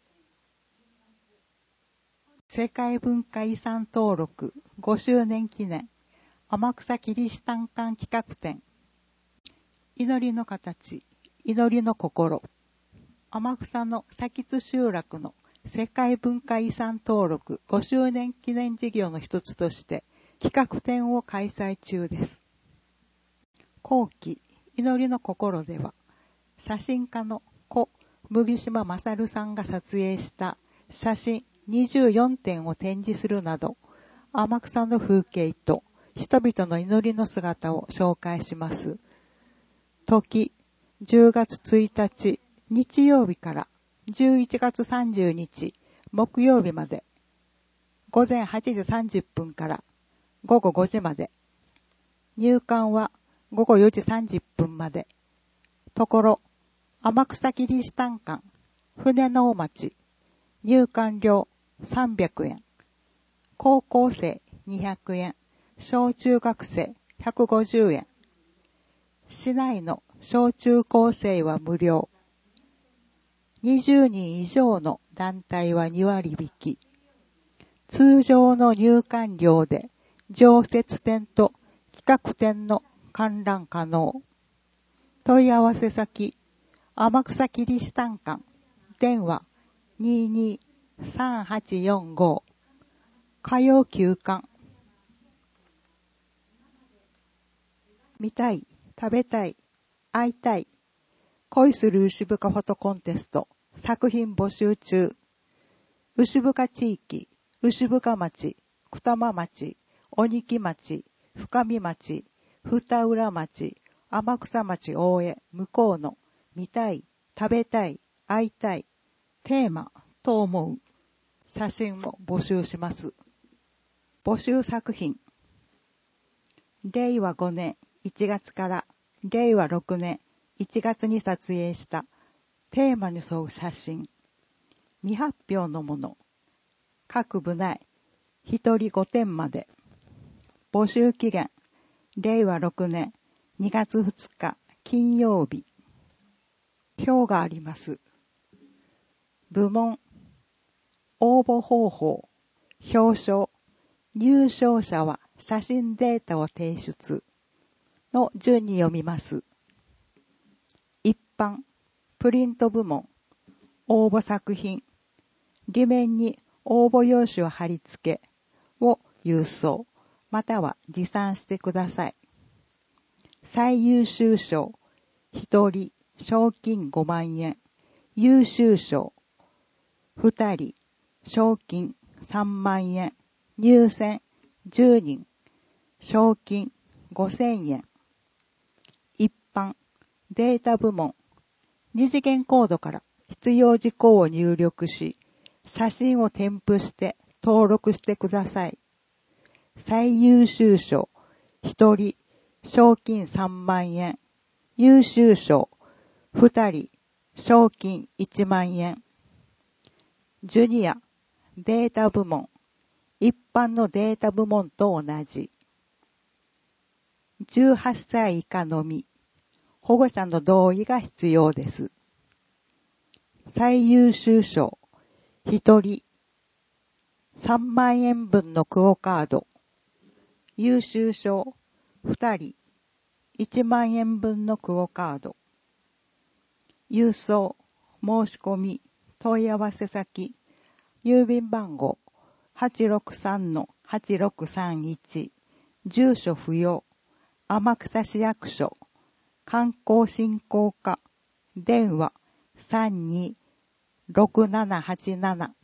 世界文化遺産登録ごしゅうねん記念天草キリシタン館企画展祈りの形祈りの心天草の佐津集落の世界文化遺産登録ごしゅうねん記念事業の一つとして企画展を開催中です。後期祈りの心では写真家の故麦島勝さんが撮影した写真にじゅうよんてんを展示するなど天草の風景と人々の祈りの姿を紹介します。時じゅうがつついたち日曜日からじゅういちがつさんじゅうにち木曜日までごぜんはちじさんじゅっぷんからごごごじまで入館はごごよじさんじゅっぷんまでところ天草キリシタン館船の大町入館料さんびゃくえん高校生にひゃくえん小中学生ひゃくごじゅうえん市内の小中高生は無料にじゅうにん以上の団体はにわり引き通常の入館料で常設展と企画展の観覧可能問い合わせ先天草キリシタン館電話 にーにーさんはちよんご 火曜休館見たい食べたい会いたい恋する牛深フォトコンテスト作品募集中牛深地域牛深町二間町鬼木町深見町二浦町天草町大江向こうの見たい食べたい会いたいテーマと思う写真を募集します。募集作品れいわごねんいちがつかられいわろくねんいちがつに撮影したテーマに沿う写真未発表のもの各部内ひとりごてんまで募集期限れいわろくねんにがつふつか金曜日表があります。部門応募方法表彰入賞者は写真データを提出の順に読みます。一般プリント部門応募作品裏面に応募用紙を貼り付けを郵送または持参してください。最優秀賞ひとり賞金ごまんえん優秀賞ふたり賞金さんまんえん入選じゅうにん賞金ごせんえん一般データ部門二次元コードから必要事項を入力し写真を添付して登録してください。最優秀賞ひとり賞金さんまんえん優秀賞ふたり賞金いちまんえんジュニアデータ部門一般のデータ部門と同じじゅうはっさい以下のみ保護者の同意が必要です。最優秀賞ひとりさんまんえんぶんのクオカード優秀賞ふたりいちまんえんぶんのクオカード郵送申し込み問い合わせ先郵便番号 はちろくさんのはちろくさんいち 住所不要天草市役所観光振興課電話 さんにーろくななはちなな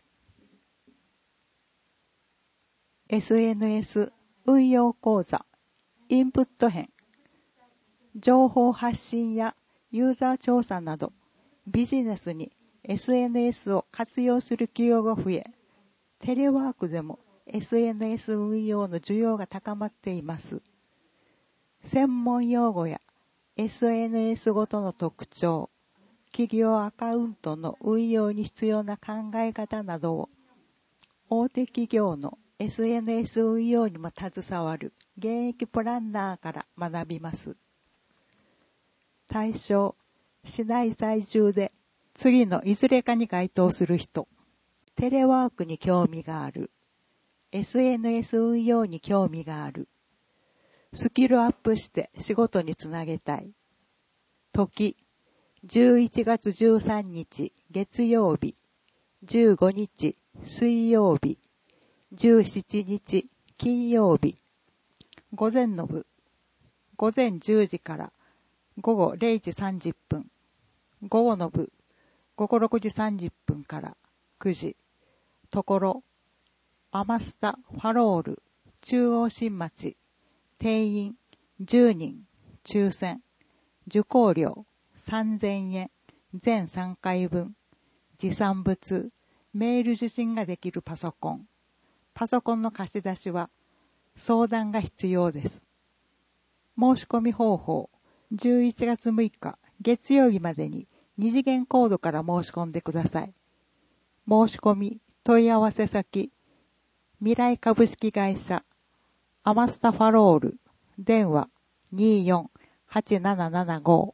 エスエヌエス 運用講座インプット編情報発信やユーザー調査などビジネスに エスエヌエス を活用する企業が増え、テレワークでも エスエヌエス 運用の需要が高まっています。専門用語や エスエヌエス ごとの特徴、企業アカウントの運用に必要な考え方などを大手企業のエスエヌエス 運用にも携わる現役プランナーから学びます。対象、市内在住で次のいずれかに該当する人、テレワークに興味がある、エスエヌエス 運用に興味がある、スキルアップして仕事につなげたい。時、じゅういちがつじゅうさんにち月曜日、じゅうごにち水曜日、じゅうしちにち金曜日。午前の部、午前じゅうじから午後れいじさんじゅっぷん。午後の部、午後ろくじさんじゅっぷんからくじ。ところ、アマスタ・ファロール、中央新町。定員じゅうにん、抽選。受講料さんぜんえん、全さんかいぶん。持参物、メール受信ができるパソコン。パソコンの貸し出しは相談が必要です。申し込み方法、じゅういちがつむいか月曜日までにに次元コードから申し込んでください。申し込み、問い合わせ先、未来株式会社、アマスタファロール、電話にーよんはちななななご。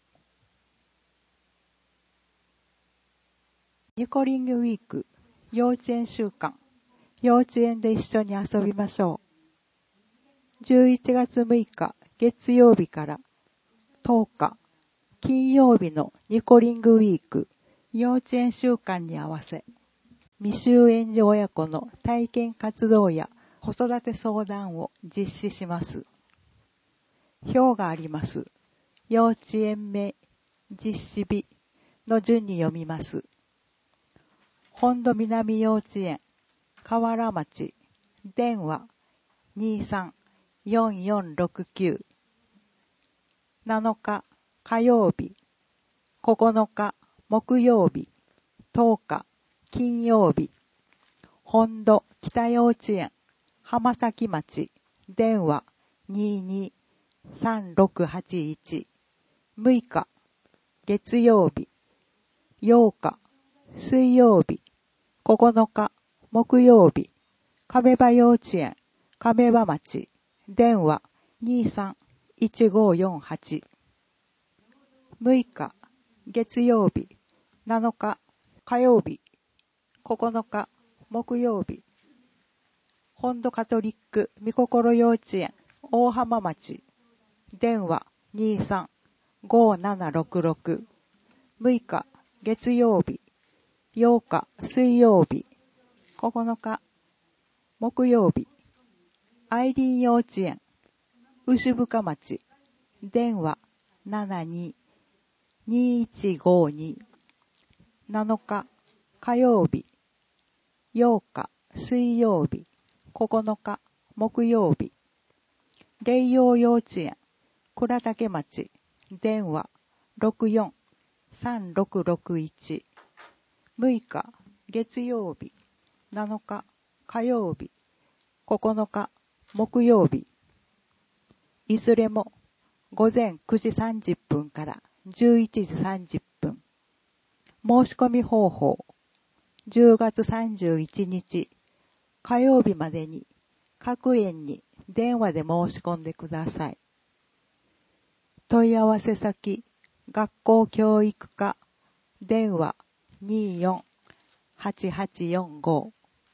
ニコリングウィーク、幼稚園週間。幼稚園で一緒に遊びましょう。じゅういちがつむいか月曜日からとおか金曜日のニコリングウィーク幼稚園週間に合わせ、未就園児親子の体験活動や子育て相談を実施します。表があります。幼稚園名、実施日の順に読みます。本土南幼稚園河原町、電話にーさんよんよんろくきゅう。なのか火曜日、ここのか木曜日、とおか金曜日。本土北幼稚園浜崎町、電話にーにーさんろくはちいち。むいか月曜日、ようか水曜日、ここのか木曜日。亀場幼稚園亀場町、電話にーさんいちごよんはち。むいか月曜日、なのか火曜日、ここのか木曜日。本土カトリックみこころ幼稚園大浜町、電話にーさんごななろくろく。むいか月曜日、ようか水曜日、ここのか木曜日。アイリーン幼稚園牛深町、電話ななににいちごに。なのか火曜日、ようか水曜日、ここのか木曜日。霊陽幼稚園倉岳町、電話ろくよんさんろくろくいち。むいか月曜日、なのか火曜日、ここのか木曜日。いずれもごぜんくじさんじゅっぷんからじゅういちじさんじゅっぷん。申し込み方法、じゅうがつさんじゅういちにち火曜日までに各園に電話で申し込んでください。問い合わせ先、学校教育課、電話にーよんはちはちよんご。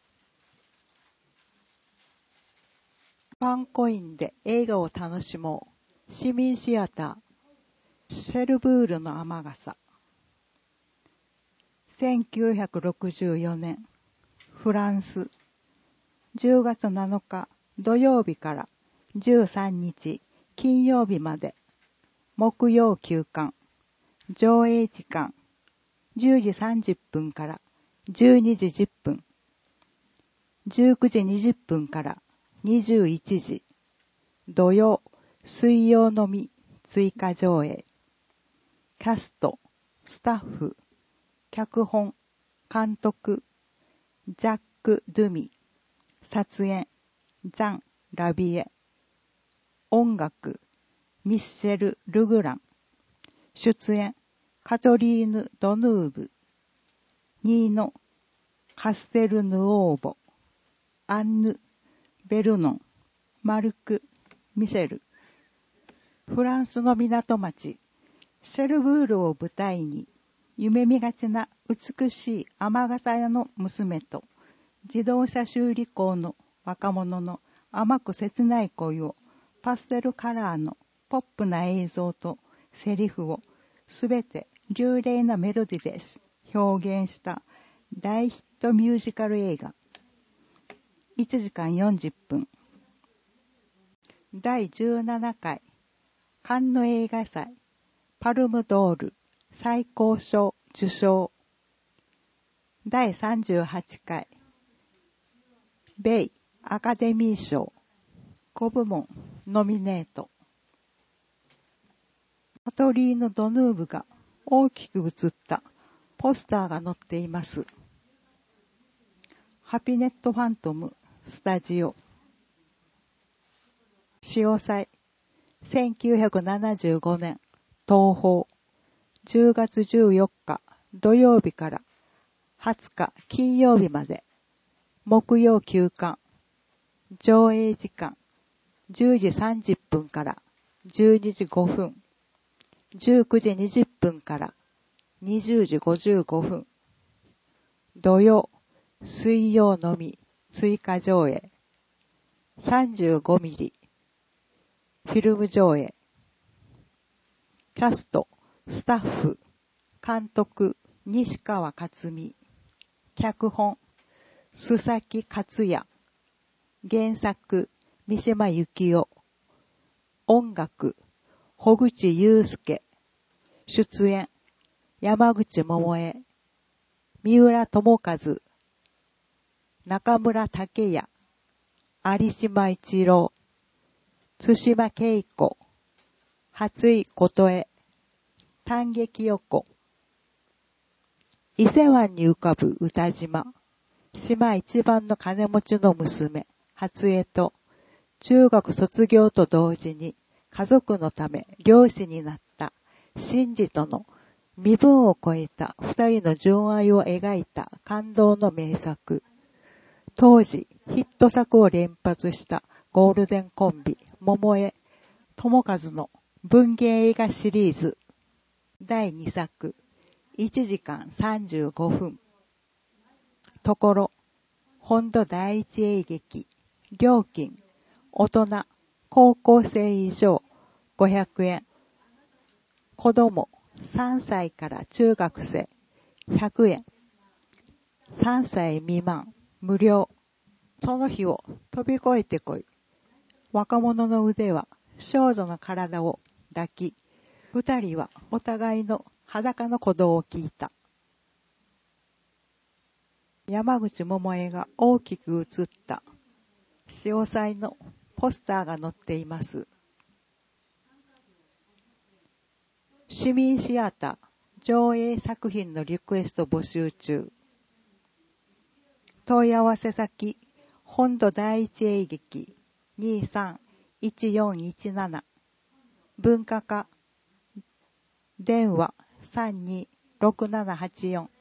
ワンコインで映画を楽しもう。市民シアター、シェルブールの雨傘。せんきゅうひゃくろくじゅうよねん、フランス。じゅうがつなのか土曜日からじゅうさんにち金曜日まで。木曜休館。上映時間じゅうじさんじゅっぷんからじゅうにじじゅっぷん。じゅうくじにじゅっぷんからにじゅういちじ。土曜、水曜のみ追加上映。キャスト、スタッフ、脚本、監督、ジャック・ドゥミ。撮影、ジャン・ラビエ。音楽、ミッシェル・ルグラン。出演、カトリーヌ・ドヌーブ。ニーノ・カステルヌオーボ。アンヌ・ベルノン、マルク、ミシェル。フランスの港町、シェルブールを舞台に、夢見がちな美しい雨傘屋の娘と、自動車修理工の若者の甘く切ない恋を、パステルカラーのポップな映像とセリフを、すべて流麗なメロディで表現した大ヒットミュージカル映画。いちじかんよんじゅっぷん。だいじゅうななかいカンヌ映画祭パルムドール最高賞受賞。だいさんじゅうはちかい米アカデミー賞ごぶもんノミネート。カトリーヌ・ドヌーブが大きく写ったポスターが載っています。ハピネットファントムスタジオ。潮祭せんきゅうひゃくななじゅうごねん東宝じゅうがつじゅうよっか土曜日からはつか金曜日まで木曜休館。上映時間じゅうじさんじゅっぷんからじゅうにじごふん、じゅうくじにじゅっぷんからにじゅうじごじゅうごふん。土曜、水曜のみ追加上映。さんじゅうごミリフィルム上映。キャスト、スタッフ、監督、西川克美。脚本、須崎克也。原作、三島由紀夫。音楽、穂口祐介。出演、山口百恵。三浦友和。中村武也。有島一郎。津島恵子。初井琴恵。丹劇横。伊勢湾に浮かぶ歌島。島一番の金持ちの娘、初江と、中学卒業と同時に家族のため漁師になった真治との身分を超えた二人の純愛を描いた感動の名作。当時ヒット作を連発したゴールデンコンビ、桃江、友和の文芸映画シリーズ。だいにさく、いちじかんさんじゅうごふん。ところ、本土第一映劇、料金、大人、高校生以上、ごひゃくえん。子供、さんさいから中学生、ひゃくえん。さんさい未満、無料。その日を飛び越えてこい。若者の腕は少女の体を抱き、二人はお互いの裸の鼓動を聞いた。山口百恵が大きく写った潮祭のポスターが載っています。市民シアター上映作品のリクエスト募集中。問い合わせ先、本土第一映劇 にさんいちよんいちなな 文化課電話 さんにろくななはちよん。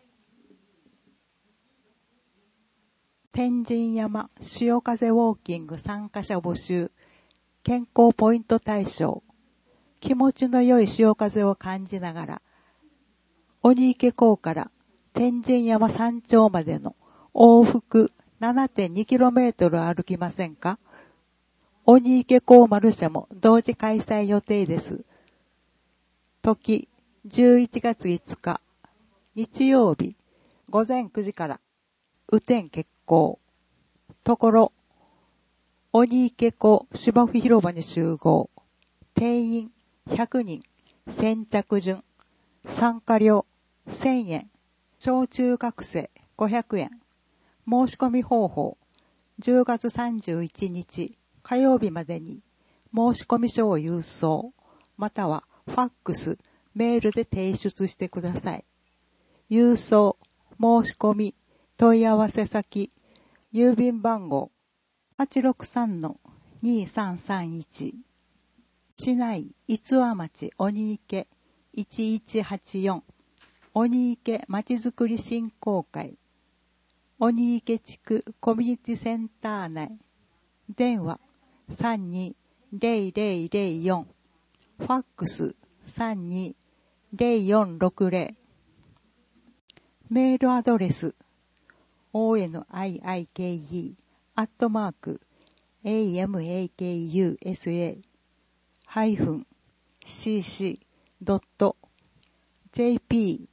天神山潮風ウォーキング参加者募集。健康ポイント対象。気持ちの良い潮風を感じながら、鬼池港から天神山山頂までの往復 ななてんにキロメートル 歩きませんか？鬼池港マルシェも同時開催予定です。時、じゅういちがついつか、日曜日、ごぜんくじから、雨天決行。ところ、鬼池港芝生広場に集合。定員ひゃくにん、先着順。参加料せんえん。小中学生ごひゃくえん。申し込み方法、じゅうがつさんじゅういちにち火曜日までに申し込み書を郵送、またはファックス、メールで提出してください。郵送、申し込み、問い合わせ先、郵便番号 はちろくさんのにさんさんいち。市内逸話町鬼池いちいちはちよん。鬼池まちづくり振興会。鬼池地区コミュニティセンター内。 電話さんにーぜろぜろぜろよん、ファックスさんにーぜろよんろくぜろ、メールアドレス オーエヌアイアイケーイー アットマーク エーエムエーケーユーエスエー ハイフン シーシー ドット ジェーピ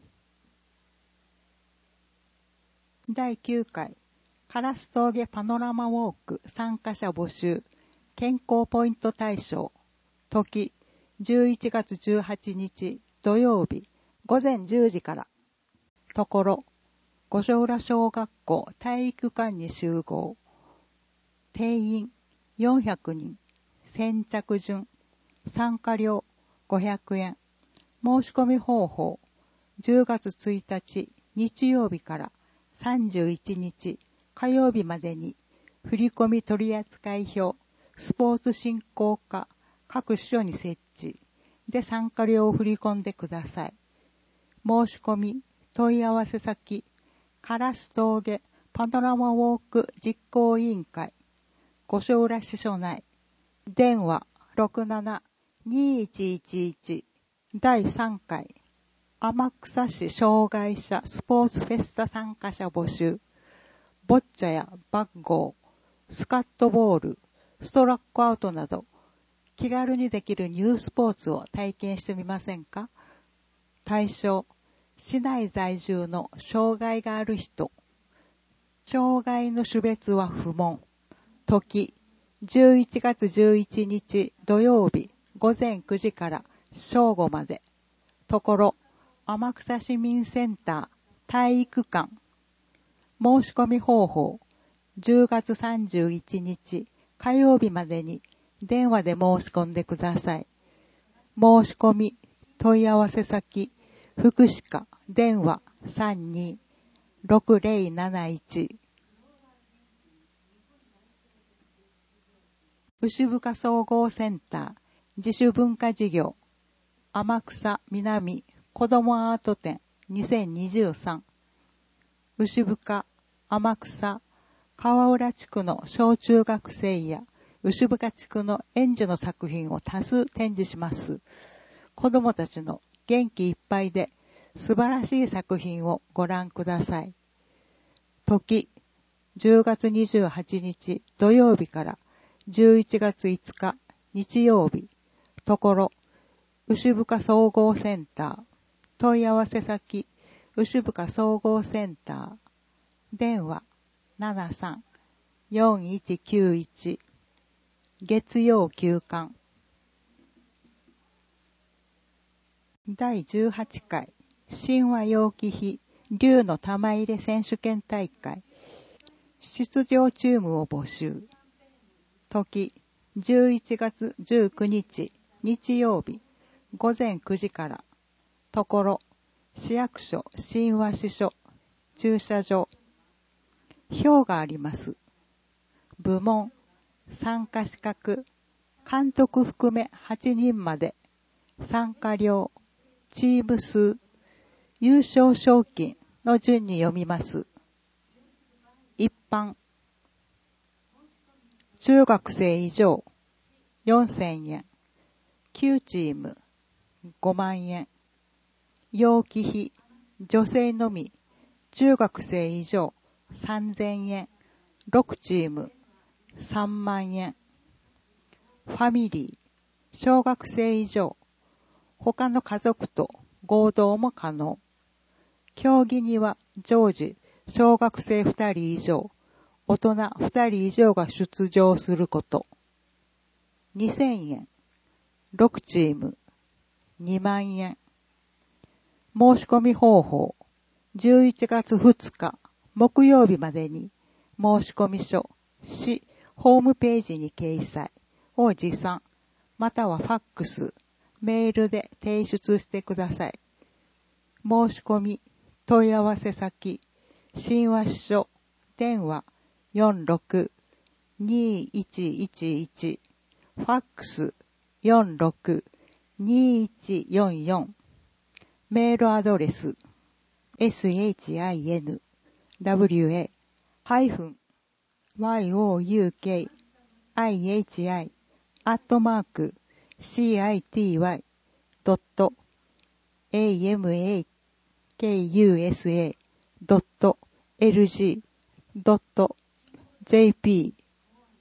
ー だいきゅうかいカラス峠パノラマウォーク参加者募集健康ポイント対象時じゅういちがつじゅうはちにち土曜日ごぜんじゅうじからところ五所浦小学校体育館に集合定員よんひゃくにん先着順参加料ごひゃくえん申し込み方法じゅうがつついたち日曜日からさんじゅういちにち火曜日までに振込取扱表スポーツ振興課各所に設置で参加料を振り込んでください。申し込み問い合わせ先カラス峠パノラマウォーク実行委員会五所浦支所内電話 ろくななにいちいちいち だいさんかい天草市障害者スポーツフェスタ参加者募集ボッチャやバッゴー、スカットボール、ストラックアウトなど気軽にできるニュースポーツを体験してみませんか？対象市内在住の障害がある人障害の種別は不問時じゅういちがつじゅういちにち土曜日ごぜんくじから正午までところ天草市民センター体育館申し込み方法じゅうがつさんじゅういちにち火曜日までに電話で申し込んでください。申し込み問い合わせ先福祉課電話さんにーろくぜろなないち牛深総合センター自主文化事業天草南子どもアート展にせんにじゅうさん牛深天草川浦地区の小中学生や牛深地区の園児の作品を多数展示します。子どもたちの元気いっぱいで素晴らしい作品をご覧ください。時じゅうがつにじゅうはちにち土曜日からじゅういちがついつか日曜日ところ牛深総合センター問い合わせ先牛深総合センター電話ななさんよんいちきゅういち月曜休館だいじゅうはちかい神話楊貴妃竜の玉入れ選手権大会出場チームを募集時じゅういちがつじゅうくにち日曜日ごぜんくじからところ市役所神話支所駐車場表があります。部門参加資格監督含めはちにんまで参加料チーム数優勝賞金の順に読みます。一般中学生以上よんせんえんきゅうチームごまんえん楊貴妃女性のみ中学生以上さんぜんえんろくチームさんまんえんファミリー小学生以上他の家族と合同も可能競技には常時小学生ふたり以上大人ふたり以上が出場することにせんえんろくチームにまんえん申し込み方法じゅういちがつふつか木曜日までに申込書市ホームページに掲載を持参またはファックスメールで提出してください。申し込み問い合わせ先神話支所電話よんろくにいちいちいちファックスよんろくにいちよんよんメールアドレス シンワ ダブリューエー ヨーケーアイエイチアイ アットマーク シーアイティーワイ ドット エーエムエーケーユーエスエー ドット エルジー ドット ジェーピー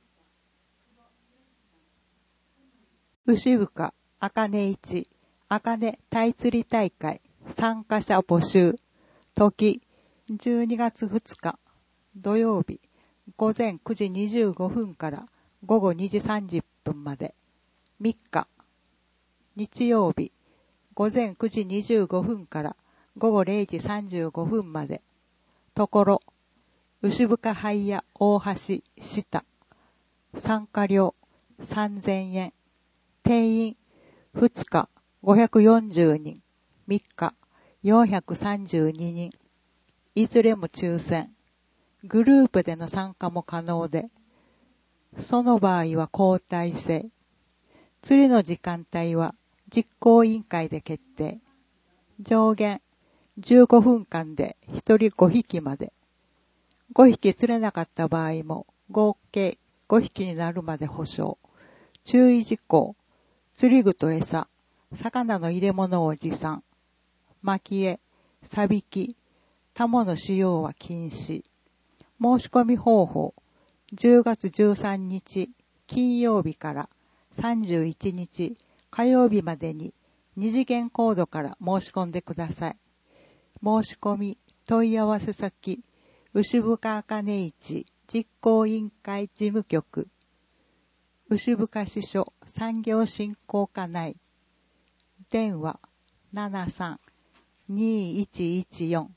牛深あかね市あかねタイ釣り大会参加者募集。時じゅうにがつふつか土曜日午前くじにじゅうごふんから午後にじさんじゅっぷんまで。みっか日曜日午前くじにじゅうごふんから午後れいじさんじゅうごふんまで。ところ牛深灰屋大橋下。参加料さんぜんえん。定員ふつかごひゃくよんじゅうにん、みっかよんひゃくさんじゅうににん。いずれも抽選。グループでの参加も可能で、その場合は交代制。釣りの時間帯は実行委員会で決定。上限じゅうごふんかんでひとりごひきまで。ごひき釣れなかった場合も合計ごひきになるまで保証。注意事項。釣り具と餌、魚の入れ物を持参。巻き絵、さびき、タモの使用は禁止。申し込み方法。じゅうがつじゅうさんにち金曜日からさんじゅういちにち火曜日までに二次元コードから申し込んでください。申し込み問い合わせ先、牛深あかね市実行委員会事務局、牛深支所産業振興課内。電話 ななさん にいちいちよん。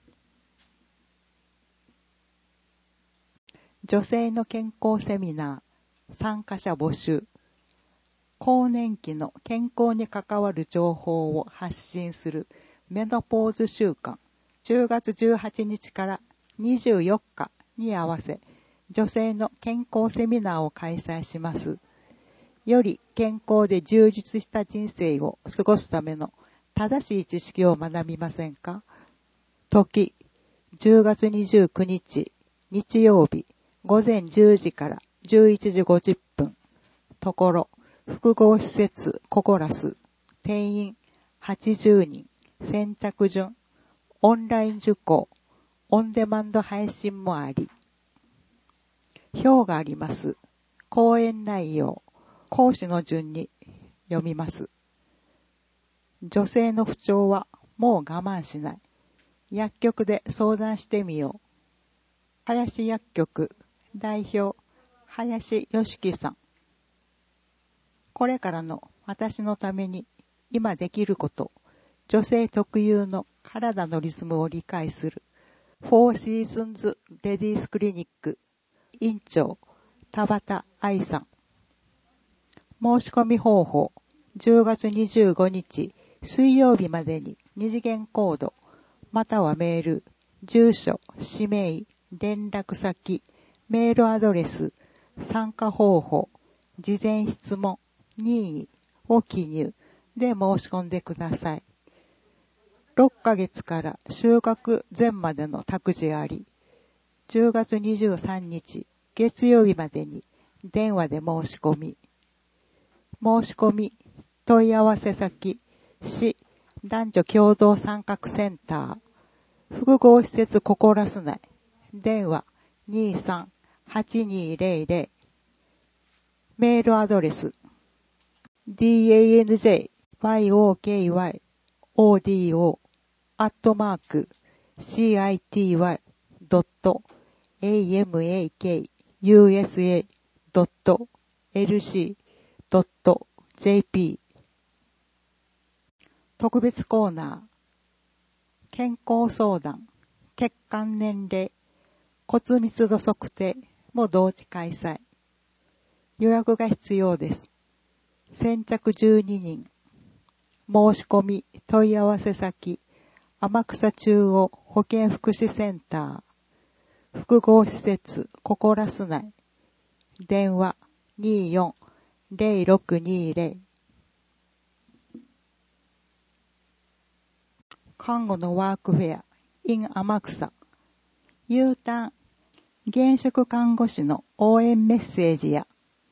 女性の健康セミナー参加者募集。更年期の健康に関わる情報を発信するメノポーズ週間、じゅうがつじゅうはちにちからにじゅうよっかに合わせ、女性の健康セミナーを開催します。より健康で充実した人生を過ごすための正しい知識を学びませんか？時、じゅうがつにじゅうくにち日曜日午前じゅうじからじゅういちじごじゅっぷん。ところ、複合施設ココラス。定員はちじゅうにん。先着順。オンライン受講。オンデマンド配信もあり。表があります。講演内容。講師の順に読みます。女性の不調はもう我慢しない。薬局で相談してみよう。林薬局代表林義樹さん。これからの私のために今できること、女性特有の体のリズムを理解するフォーシーズンズレディースクリニック院長田畑愛さん。申し込み方法、じゅうがつにじゅうごにち水曜日までに二次元コードまたはメール、住所、氏名、連絡先、メールアドレス、参加方法、事前質問、任意を記入で申し込んでください。ろっかげつから収穫前までの託児あり、じゅうがつにじゅうさんにち月曜日までに電話で申し込み。申し込み、問い合わせ先、市男女共同参画センター、複合施設ココラス内、電話にさんはちにーぜろぜろ、メールアドレス、ダンジョヨコアットマーク シーアイティーワイ ドット エーエムエーケーユーエスエー ドット エルジー ドット ジェーピー。特別コーナー、健康相談、血管年齢、骨密度測定も同時開催。予約が必要です。先着じゅうににん。申し込み、問い合わせ先、天草中央保健福祉センター、複合施設ココラス内、電話にーよんぜろろくにーぜろ。看護のワークフェア in 天草。U ターン現職看護師の応援メッセージや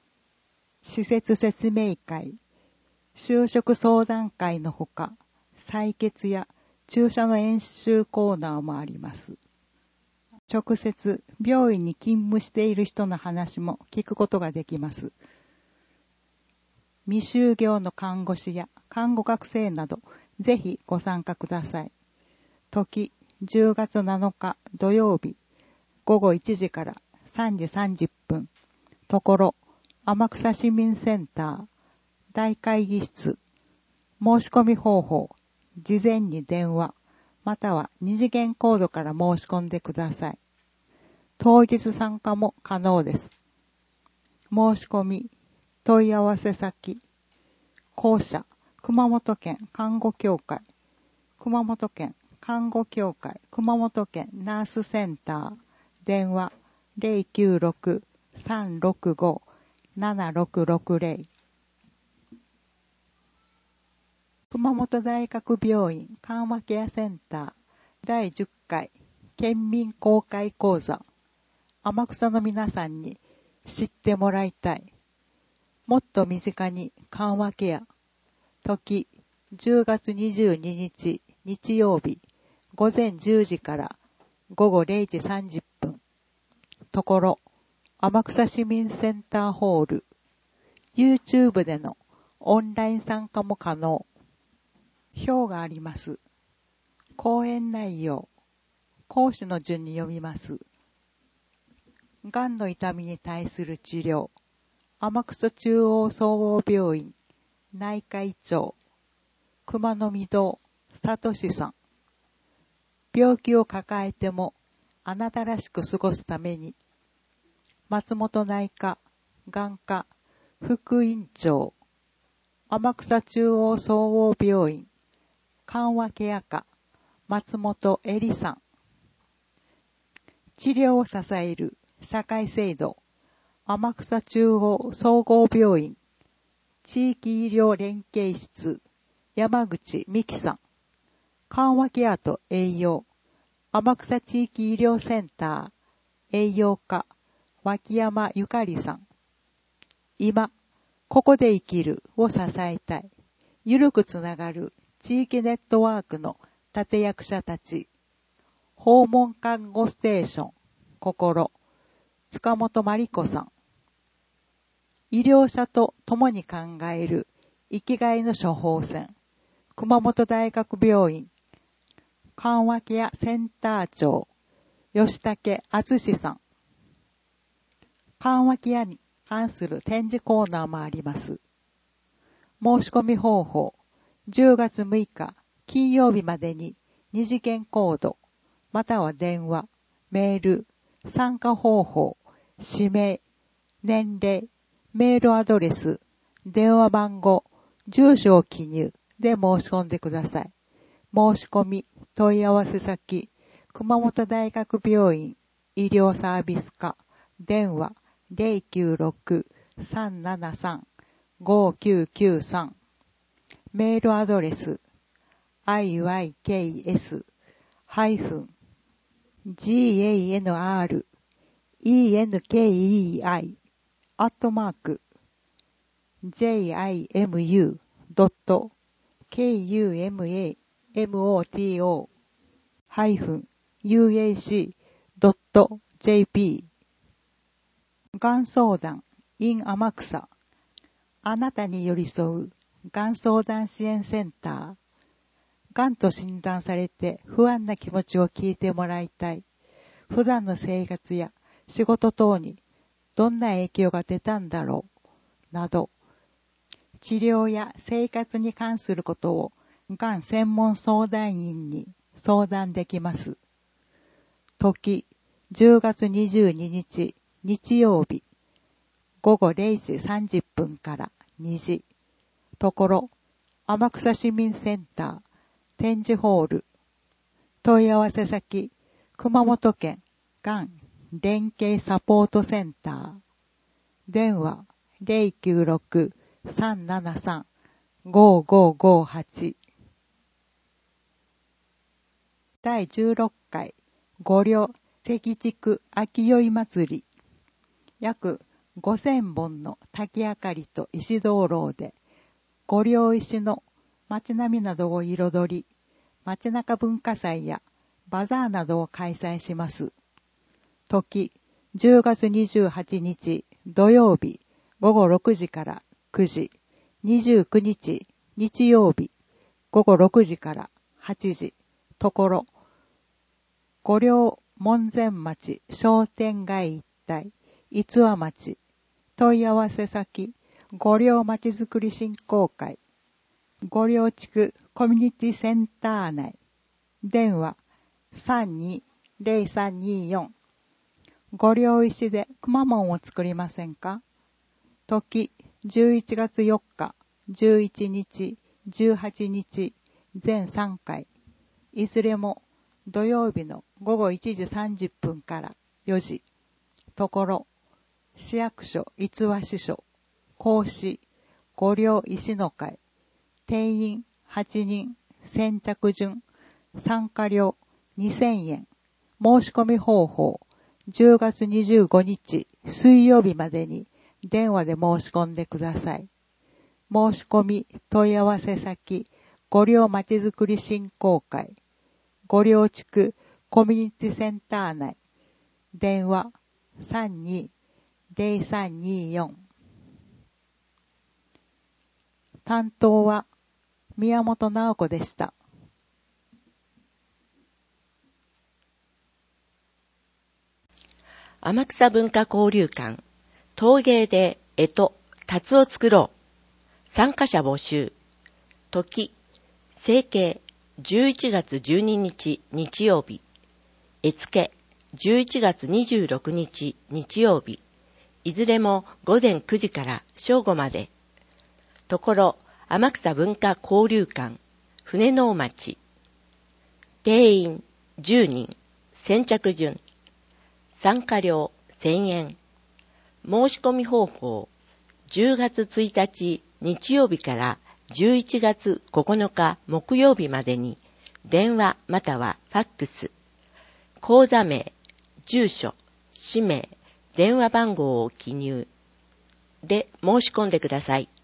施設説明会、就職相談会のほか、採血や注射の演習コーナーもあります。直接病院に勤務している人の話も聞くことができます。未就業の看護師や看護学生など、ぜひご参加ください。時、じゅうがつなのか土曜日、ごごいちじからさんじさんじゅっぷん。ところ、天草市民センター、大会議室。申し込み方法、事前に電話、または二次元コードから申し込んでください。当日参加も可能です。申し込み、問い合わせ先、校舎、熊本県看護協会、熊本県看護協会、熊本県ナースセンター、電話 ゼロきゅうろく さんろくご ななろくろくゼロ。熊本大学病院緩和ケアセンターだいじゅっかい県民公開講座。天草の皆さんに知ってもらいたい。もっと身近に緩和ケア。時、じゅうがつにじゅうににち日曜日、ごぜんじゅうじからごごれいじさんじゅっぷん。ところ、天草市民センターホール。YouTube でのオンライン参加も可能。表があります。講演内容。講師の順に読みます。がんの痛みに対する治療。天草中央総合病院内科医長。熊野御堂聡さん。病気を抱えてもあなたらしく過ごすために。松本内科眼科副院長。天草中央総合病院緩和ケア科松本恵里さん。治療を支える社会制度天草中央総合病院地域医療連携室山口美希さん。緩和ケアと栄養天草地域医療センター栄養科脇山ゆかりさん。今ここで生きるを支えたいゆるくつながる地域ネットワークの立役者たち。訪問看護ステーション心塚本真理子さん。医療者と共に考える生きがいの処方箋熊本大学病院緩和ケアセンター長吉武敦さん。緩和ケアに関する展示コーナーもあります。申し込み方法じゅうがつむいか金曜日までに二次元コードまたは電話、メール、参加方法、氏名、年齢、メールアドレス、電話番号、住所を記入で申し込んでください。申し込み、問い合わせ先、熊本大学病院医療サービス課、電話 ゼロきゅうろく さんななさん ごきゅうきゅうさん。メールアドレス、アイワイケーエス ガンエンアットマーク ジェイアイエムユー ドット ケーユーエムエーエムオーティーオー ユーエーシー ドット ジェーピー がん相談 in 天草。あなたに寄り添うがん相談支援センター。がんと診断されて不安な気持ちを聞いてもらいたい。普段の生活や仕事等にどんな影響が出たんだろうなど、治療や生活に関することをがん専門相談員に相談できます。時、じゅうがつにじゅうににち日曜日、ごごれいじさんじゅっぷんからにじ。ところ、天草市民センター展示ホール。問い合わせ先、熊本県がん連携サポートセンター。電話 ゼロきゅうろく さんななさん ごごごはち。だいじゅうろっかい五稜関地区秋宵祭り。約ごせんぼんの滝明かりと石灯籠で、御陵石の街並みなどを彩り、街中文化祭やバザーなどを開催します。時、じゅうがつにじゅうはちにち土曜日ごごろくじからくじ、にじゅうくにち日曜日ごごろくじからはちじ、ところ、御陵門前町商店街一帯、逸話町、問い合わせ先、御陵まちづくり振興会、御陵地区コミュニティセンター内、電話さんにーぜろさんにーよん、御陵石でくまモンを作りませんか？時、じゅういちがつよっか、じゅういちにち、じゅうはちにち、全さんかい、いずれも土曜日のごごいちじさんじゅっぷんからよじ、ところ、市役所逸話支所、講師、御陵石の会、定員はちにん、先着順、参加料にせんえん、申し込み方法、じゅうがつにじゅうごにち水曜日までに電話で申し込んでください。申し込み問い合わせ先、御陵まちづくり振興会、御陵地区コミュニティセンター内、電話さんにーぜろさんにーよん。担当は宮本直子でした。 天草文化交流館、陶芸で干支、辰を作ろう。参加者募集。時、成形、じゅういちがつじゅうににち日曜日。絵付け、じゅういちがつにじゅうろくにち日曜日。いずれもごぜんくじから正午まで。ところ、天草文化交流館、船能町。定員じゅうにん、先着順。参加料せんえん。申し込み方法、じゅうがつついたち日曜日からじゅういちがつここのか木曜日までに電話またはファックス、口座名、住所、氏名、電話番号を記入で申し込んでください。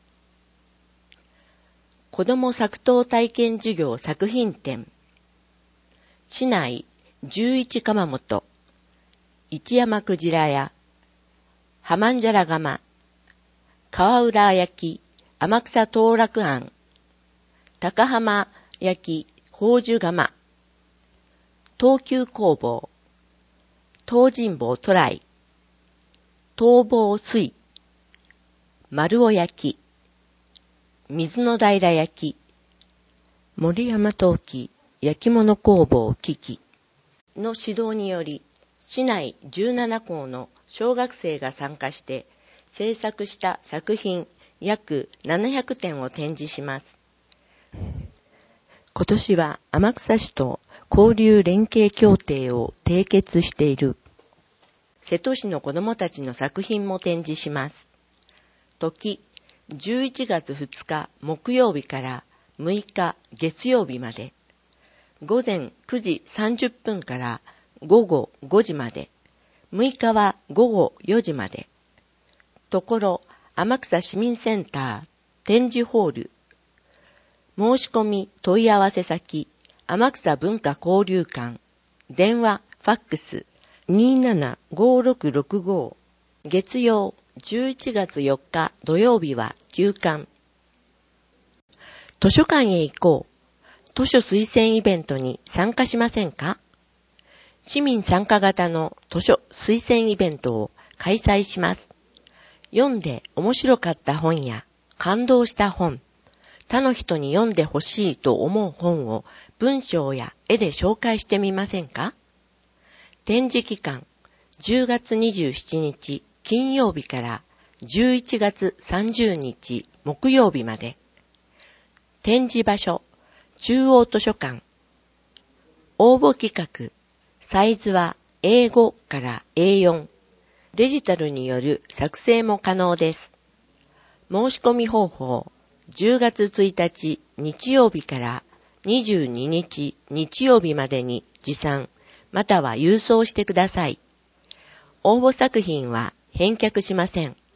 子ども作陶体験授業作品展。市内じゅういち窯元、一山くじら屋、浜んじゃら窯、川浦焼き、天草当落庵、高浜焼き、宝珠窯、東急工房、東尋坊トライ、東坊水、丸尾焼き、水の平焼き、森山陶器、焼き物工房機器の指導により、市内じゅうななこうの小学生が参加して制作した作品約ななひゃくてんを展示します。今年は天草市と交流連携協定を締結している瀬戸市の子どもたちの作品も展示します。時、じゅういちがつふつか木曜日からむいか月曜日まで、ごぜんくじさんじゅっぷんからごごごじまで、むいかはごごよじまで。ところ、天草市民センター展示ホール。申し込み問い合わせ先、天草文化交流館。電話、ファックス、にーななごーろくろくご。月曜、じゅういちがつよっか土曜日は休館。図書館へ行こう。図書推薦イベントに参加しませんか？市民参加型の図書推薦イベントを開催します。読んで面白かった本や感動した本、他の人に読んでほしいと思う本を文章や絵で紹介してみませんか？展示期間、じゅうがつにじゅうしちにち金曜日からじゅういちがつさんじゅうにち木曜日まで。展示場所、中央図書館。応募企画、サイズは エーご から エーよん。デジタルによる作成も可能です。申し込み方法、じゅうがつついたち日曜日からにじゅうににち日曜日までに持参、または郵送してください。応募作品は返却しません。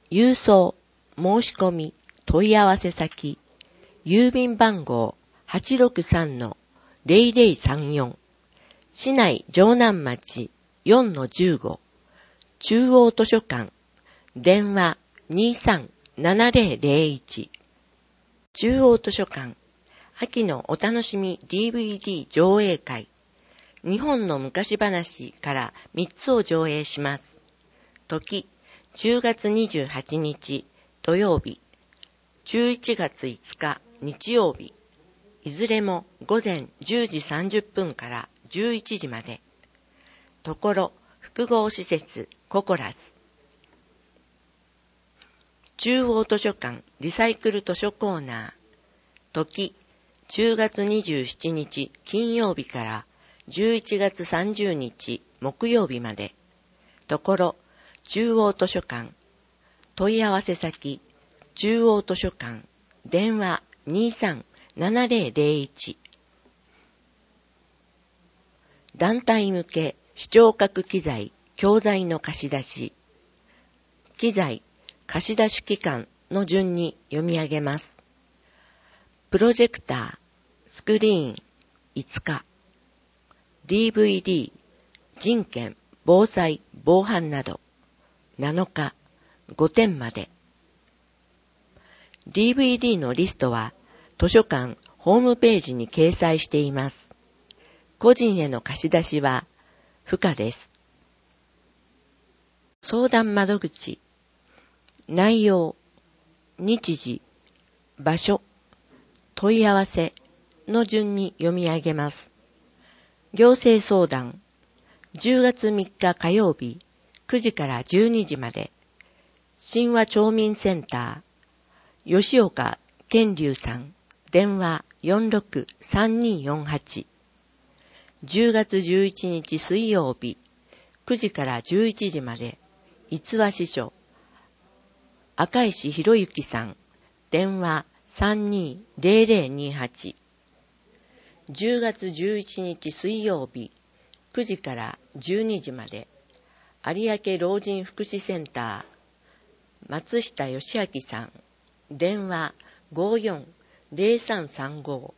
郵送、申し込み、問い合わせ先、郵便番号 はちろくさんのゼロゼロさんよん、市内城南町 よんのじゅうご、中央図書館、電話 にさんななゼロゼロいち。中央図書館、秋のお楽しみ ディーブイディー 上映会。日本の昔話からみっつを上映します。時、じゅうがつにじゅうはちにち土曜日、じゅういちがついつか日曜日、いずれも午前じゅうじさんじゅっぷんからじゅういちじまで。ところ複合施設ココラズ。中央図書館リサイクル図書コーナー。時、じゅうがつにじゅうしちにち金曜日からじゅういちがつさんじゅうにち木曜日まで。ところ、中央図書館。問い合わせ先、中央図書館。電話 にさんななゼロゼロいち。団体向け視聴覚機材、教材の貸し出し。機材、貸し出し期間の順に読み上げます。プロジェクター、スクリーン、いつか。ディーブイディー、人権、防災、防犯など、なのか、ごてんまで。ディーブイディー のリストは、図書館ホームページに掲載しています。個人への貸し出しは、不可です。相談窓口、内容、日時、場所、問い合わせの順に読み上げます。行政相談、じゅうがつみっか火曜日、くじからじゅうにじまで、神話町民センター、吉岡健龍さん、電話 よんろくさんにーよんはち。じゅうがつじゅういちにち水曜日、くじからじゅういちじまで、逸話司書、赤石博之さん、電話 さんにーゼロゼロにはち。じゅうがつじゅういちにち水曜日、くじからじゅうにじまで、有明老人福祉センター、松下義明さん、電話 ごーよんゼロさんさんご。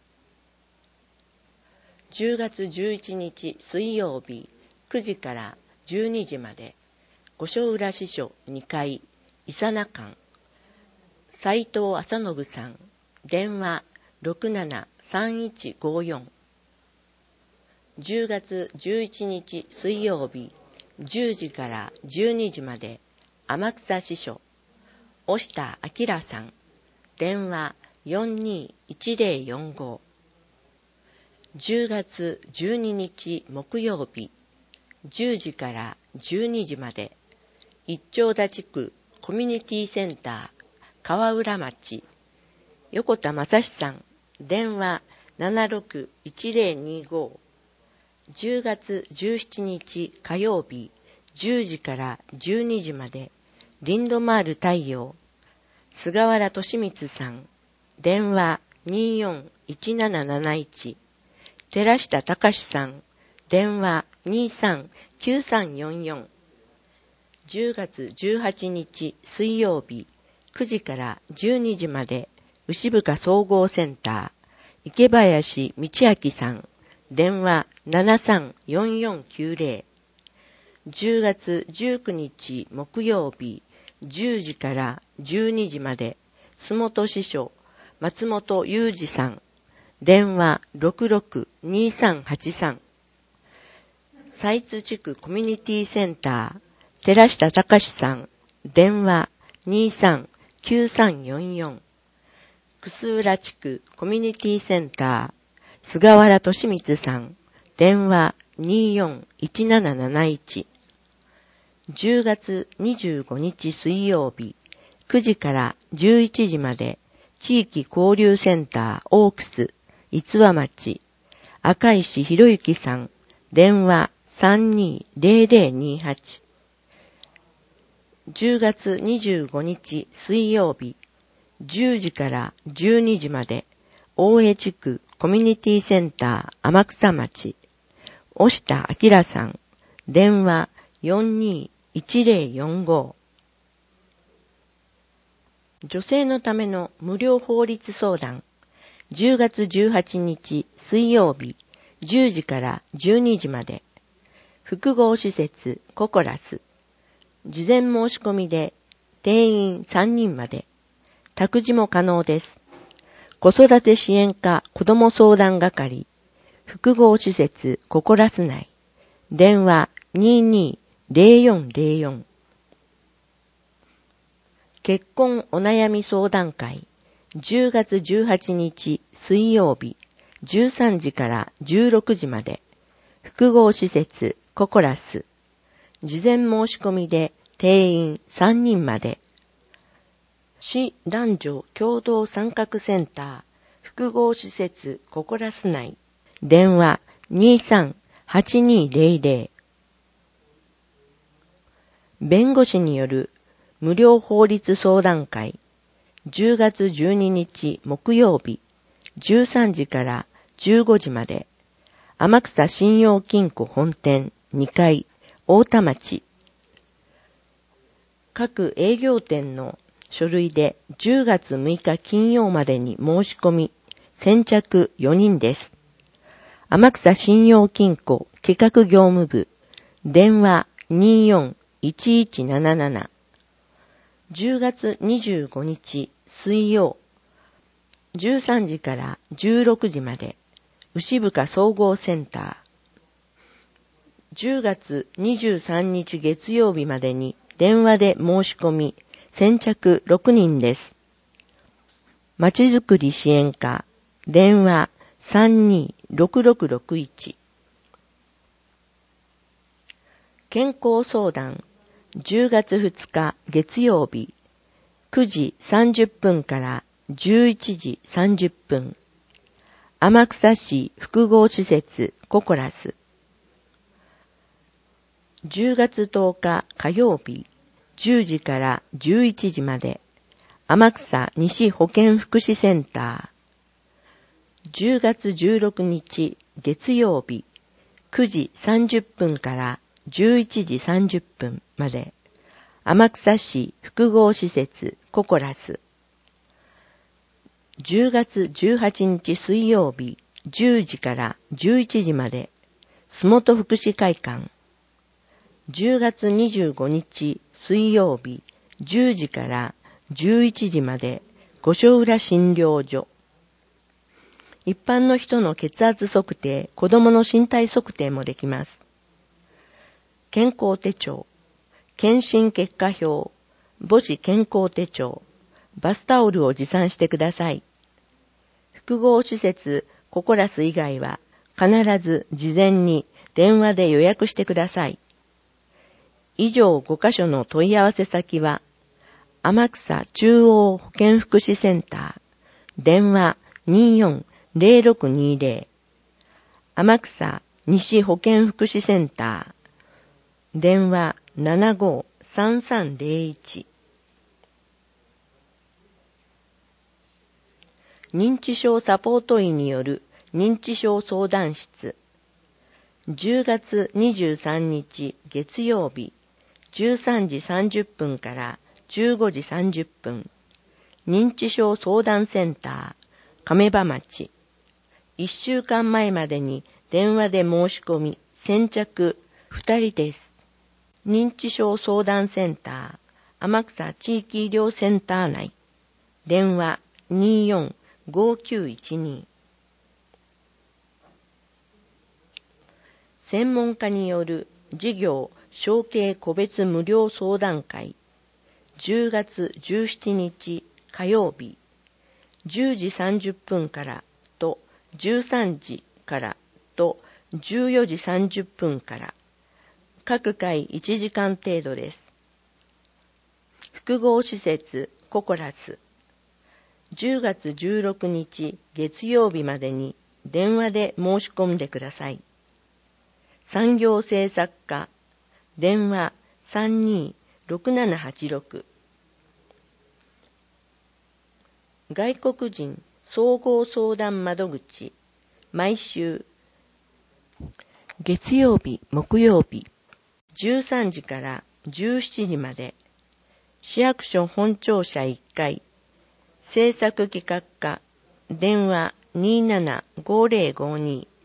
じゅうがつじゅういちにち水曜日、くじからじゅうにじまで、御所浦支所にかい、伊佐名館、斉藤麻信さん、電話 ろくななさんいちごよん。じゅうがつじゅういちにち水曜日、じゅうじからじゅうにじまで、天草支所、押田明さん、電話 よんにーいちゼロよんご。じゅうがつじゅうににち木曜日、じゅうじからじゅうにじまで、一丁田地区コミュニティセンター、川浦町、横田正史さん、電話 ななろくいちゼロにご。じゅうがつじゅうしちにち火曜日、じゅうじからじゅうにじまで、リンドマール太陽、菅原俊光さん、電話 にーよんいちなななないち。寺下隆さん、電話 にーさんきゅうさんよんよん。じゅうがつじゅうはちにち水曜日、くじからじゅうにじまで、牛深総合センター、池林道明さん、電話 ななさんよんよんきゅうゼロ。じゅうがつじゅうくにち木曜日、じゅうじからじゅうにじまで、洲本支所、松本裕二さん、電話 ろくろくにーさんはちさん。財津地区コミュニティセンター、寺下隆さん、電話 にーさんきゅうさんよんよん。楠浦地区コミュニティセンター、菅原俊光さん、電話 にーよんいちなななないち。じゅうがつにじゅうごにち水曜日、くじからじゅういちじまで、地域交流センターオークス、逸話町、赤石博之さん、電話 さんにーゼロゼロにはち。じゅうがつにじゅうごにち水曜日、じゅうじからじゅうにじまで、大江地区コミュニティセンター天草町、押田明さん、電話 よんにーいちゼロよんご。 女性のための無料法律相談、じゅうがつじゅうはちにち水曜日じゅうじからじゅうにじまで、複合施設ココラス、事前申し込みで定員さんにんまで、託児も可能です。子育て支援課子ども相談係、複合施設ココラス内、電話 にーにーぜろよんぜろよん。結婚お悩み相談会、じゅうがつじゅうはちにち水曜日じゅうさんじからじゅうろくじまで、複合施設ココラス、事前申し込みで定員さんにんまで、市男女共同参画センター複合施設ココラス内、電話 にーさんはちにーぜろぜろ。弁護士による無料法律相談会、じゅうがつじゅうににち木曜日じゅうさんじからじゅうごじまで、天草信用金庫本店にかい大田町。各営業店の書類でじゅうがつむいか金曜までに申し込み、先着よにんです。天草信用金庫企画業務部、電話 にーよんいちいちなななな。じゅうがつにじゅうごにち水曜、じゅうさんじからじゅうろくじまで、牛深総合センター。じゅうがつにじゅうさんにち月曜日までに電話で申し込み、先着ろくにんです。まちづくり支援課、電話 さんにーろくろくろくいち。健康相談、じゅうがつふつか月曜日くじさんじゅっぷんからじゅういちじさんじゅっぷん、天草市複合施設ココラス。じゅうがつとおか火曜日じゅうじからじゅういちじまで、天草西保健福祉センター。じゅうがつじゅうろくにち月曜日くじさんじゅっぷんからじゅういちじさんじゅっぷんまで、天草市複合施設ココラス。じゅうがつじゅうはちにち水曜日じゅうじからじゅういちじまで、洲本福祉会館。じゅうがつにじゅうごにち水曜日じゅうじからじゅういちじまで、五所浦診療所。一般の人の血圧測定、子供の身体測定もできます。健康手帳、検診結果表、母子健康手帳、バスタオルを持参してください。複合施設ココラス以外は必ず事前に電話で予約してください。以上ごかしょの問い合わせ先は、天草中央保健福祉センター、電話 にーよんぜろろくにーぜろ、天草西保健福祉センター、電話 ななごーさんさんぜろいち。認知症サポート医による認知症相談室。じゅうがつにじゅうさんにち月曜日じゅうさんじさんじゅっぷんからじゅうごじさんじゅっぷん、認知症相談センター亀場町。いっしゅうかんまえまでに電話で申し込み、先着ふたりです。認知症相談センター天草地域医療センター内、電話 にーよんごきゅういちにー。専門家による事業承継個別無料相談会、じゅうがつじゅうしちにち火曜日じゅうじさんじゅっぷんからとじゅうさんじからとじゅうよじさんじゅっぷんから、各回いちじかん程度です。複合施設ココラス。じゅうがつじゅうろくにち月曜日までに電話で申し込んでください。産業政策課、電話 さんにーろくななはちろく。外国人総合相談窓口、毎週月曜日木曜日じゅうさんじからじゅうしちじまで、市役所本庁舎いっかい制作企画課、電話 にーななごーぜろごに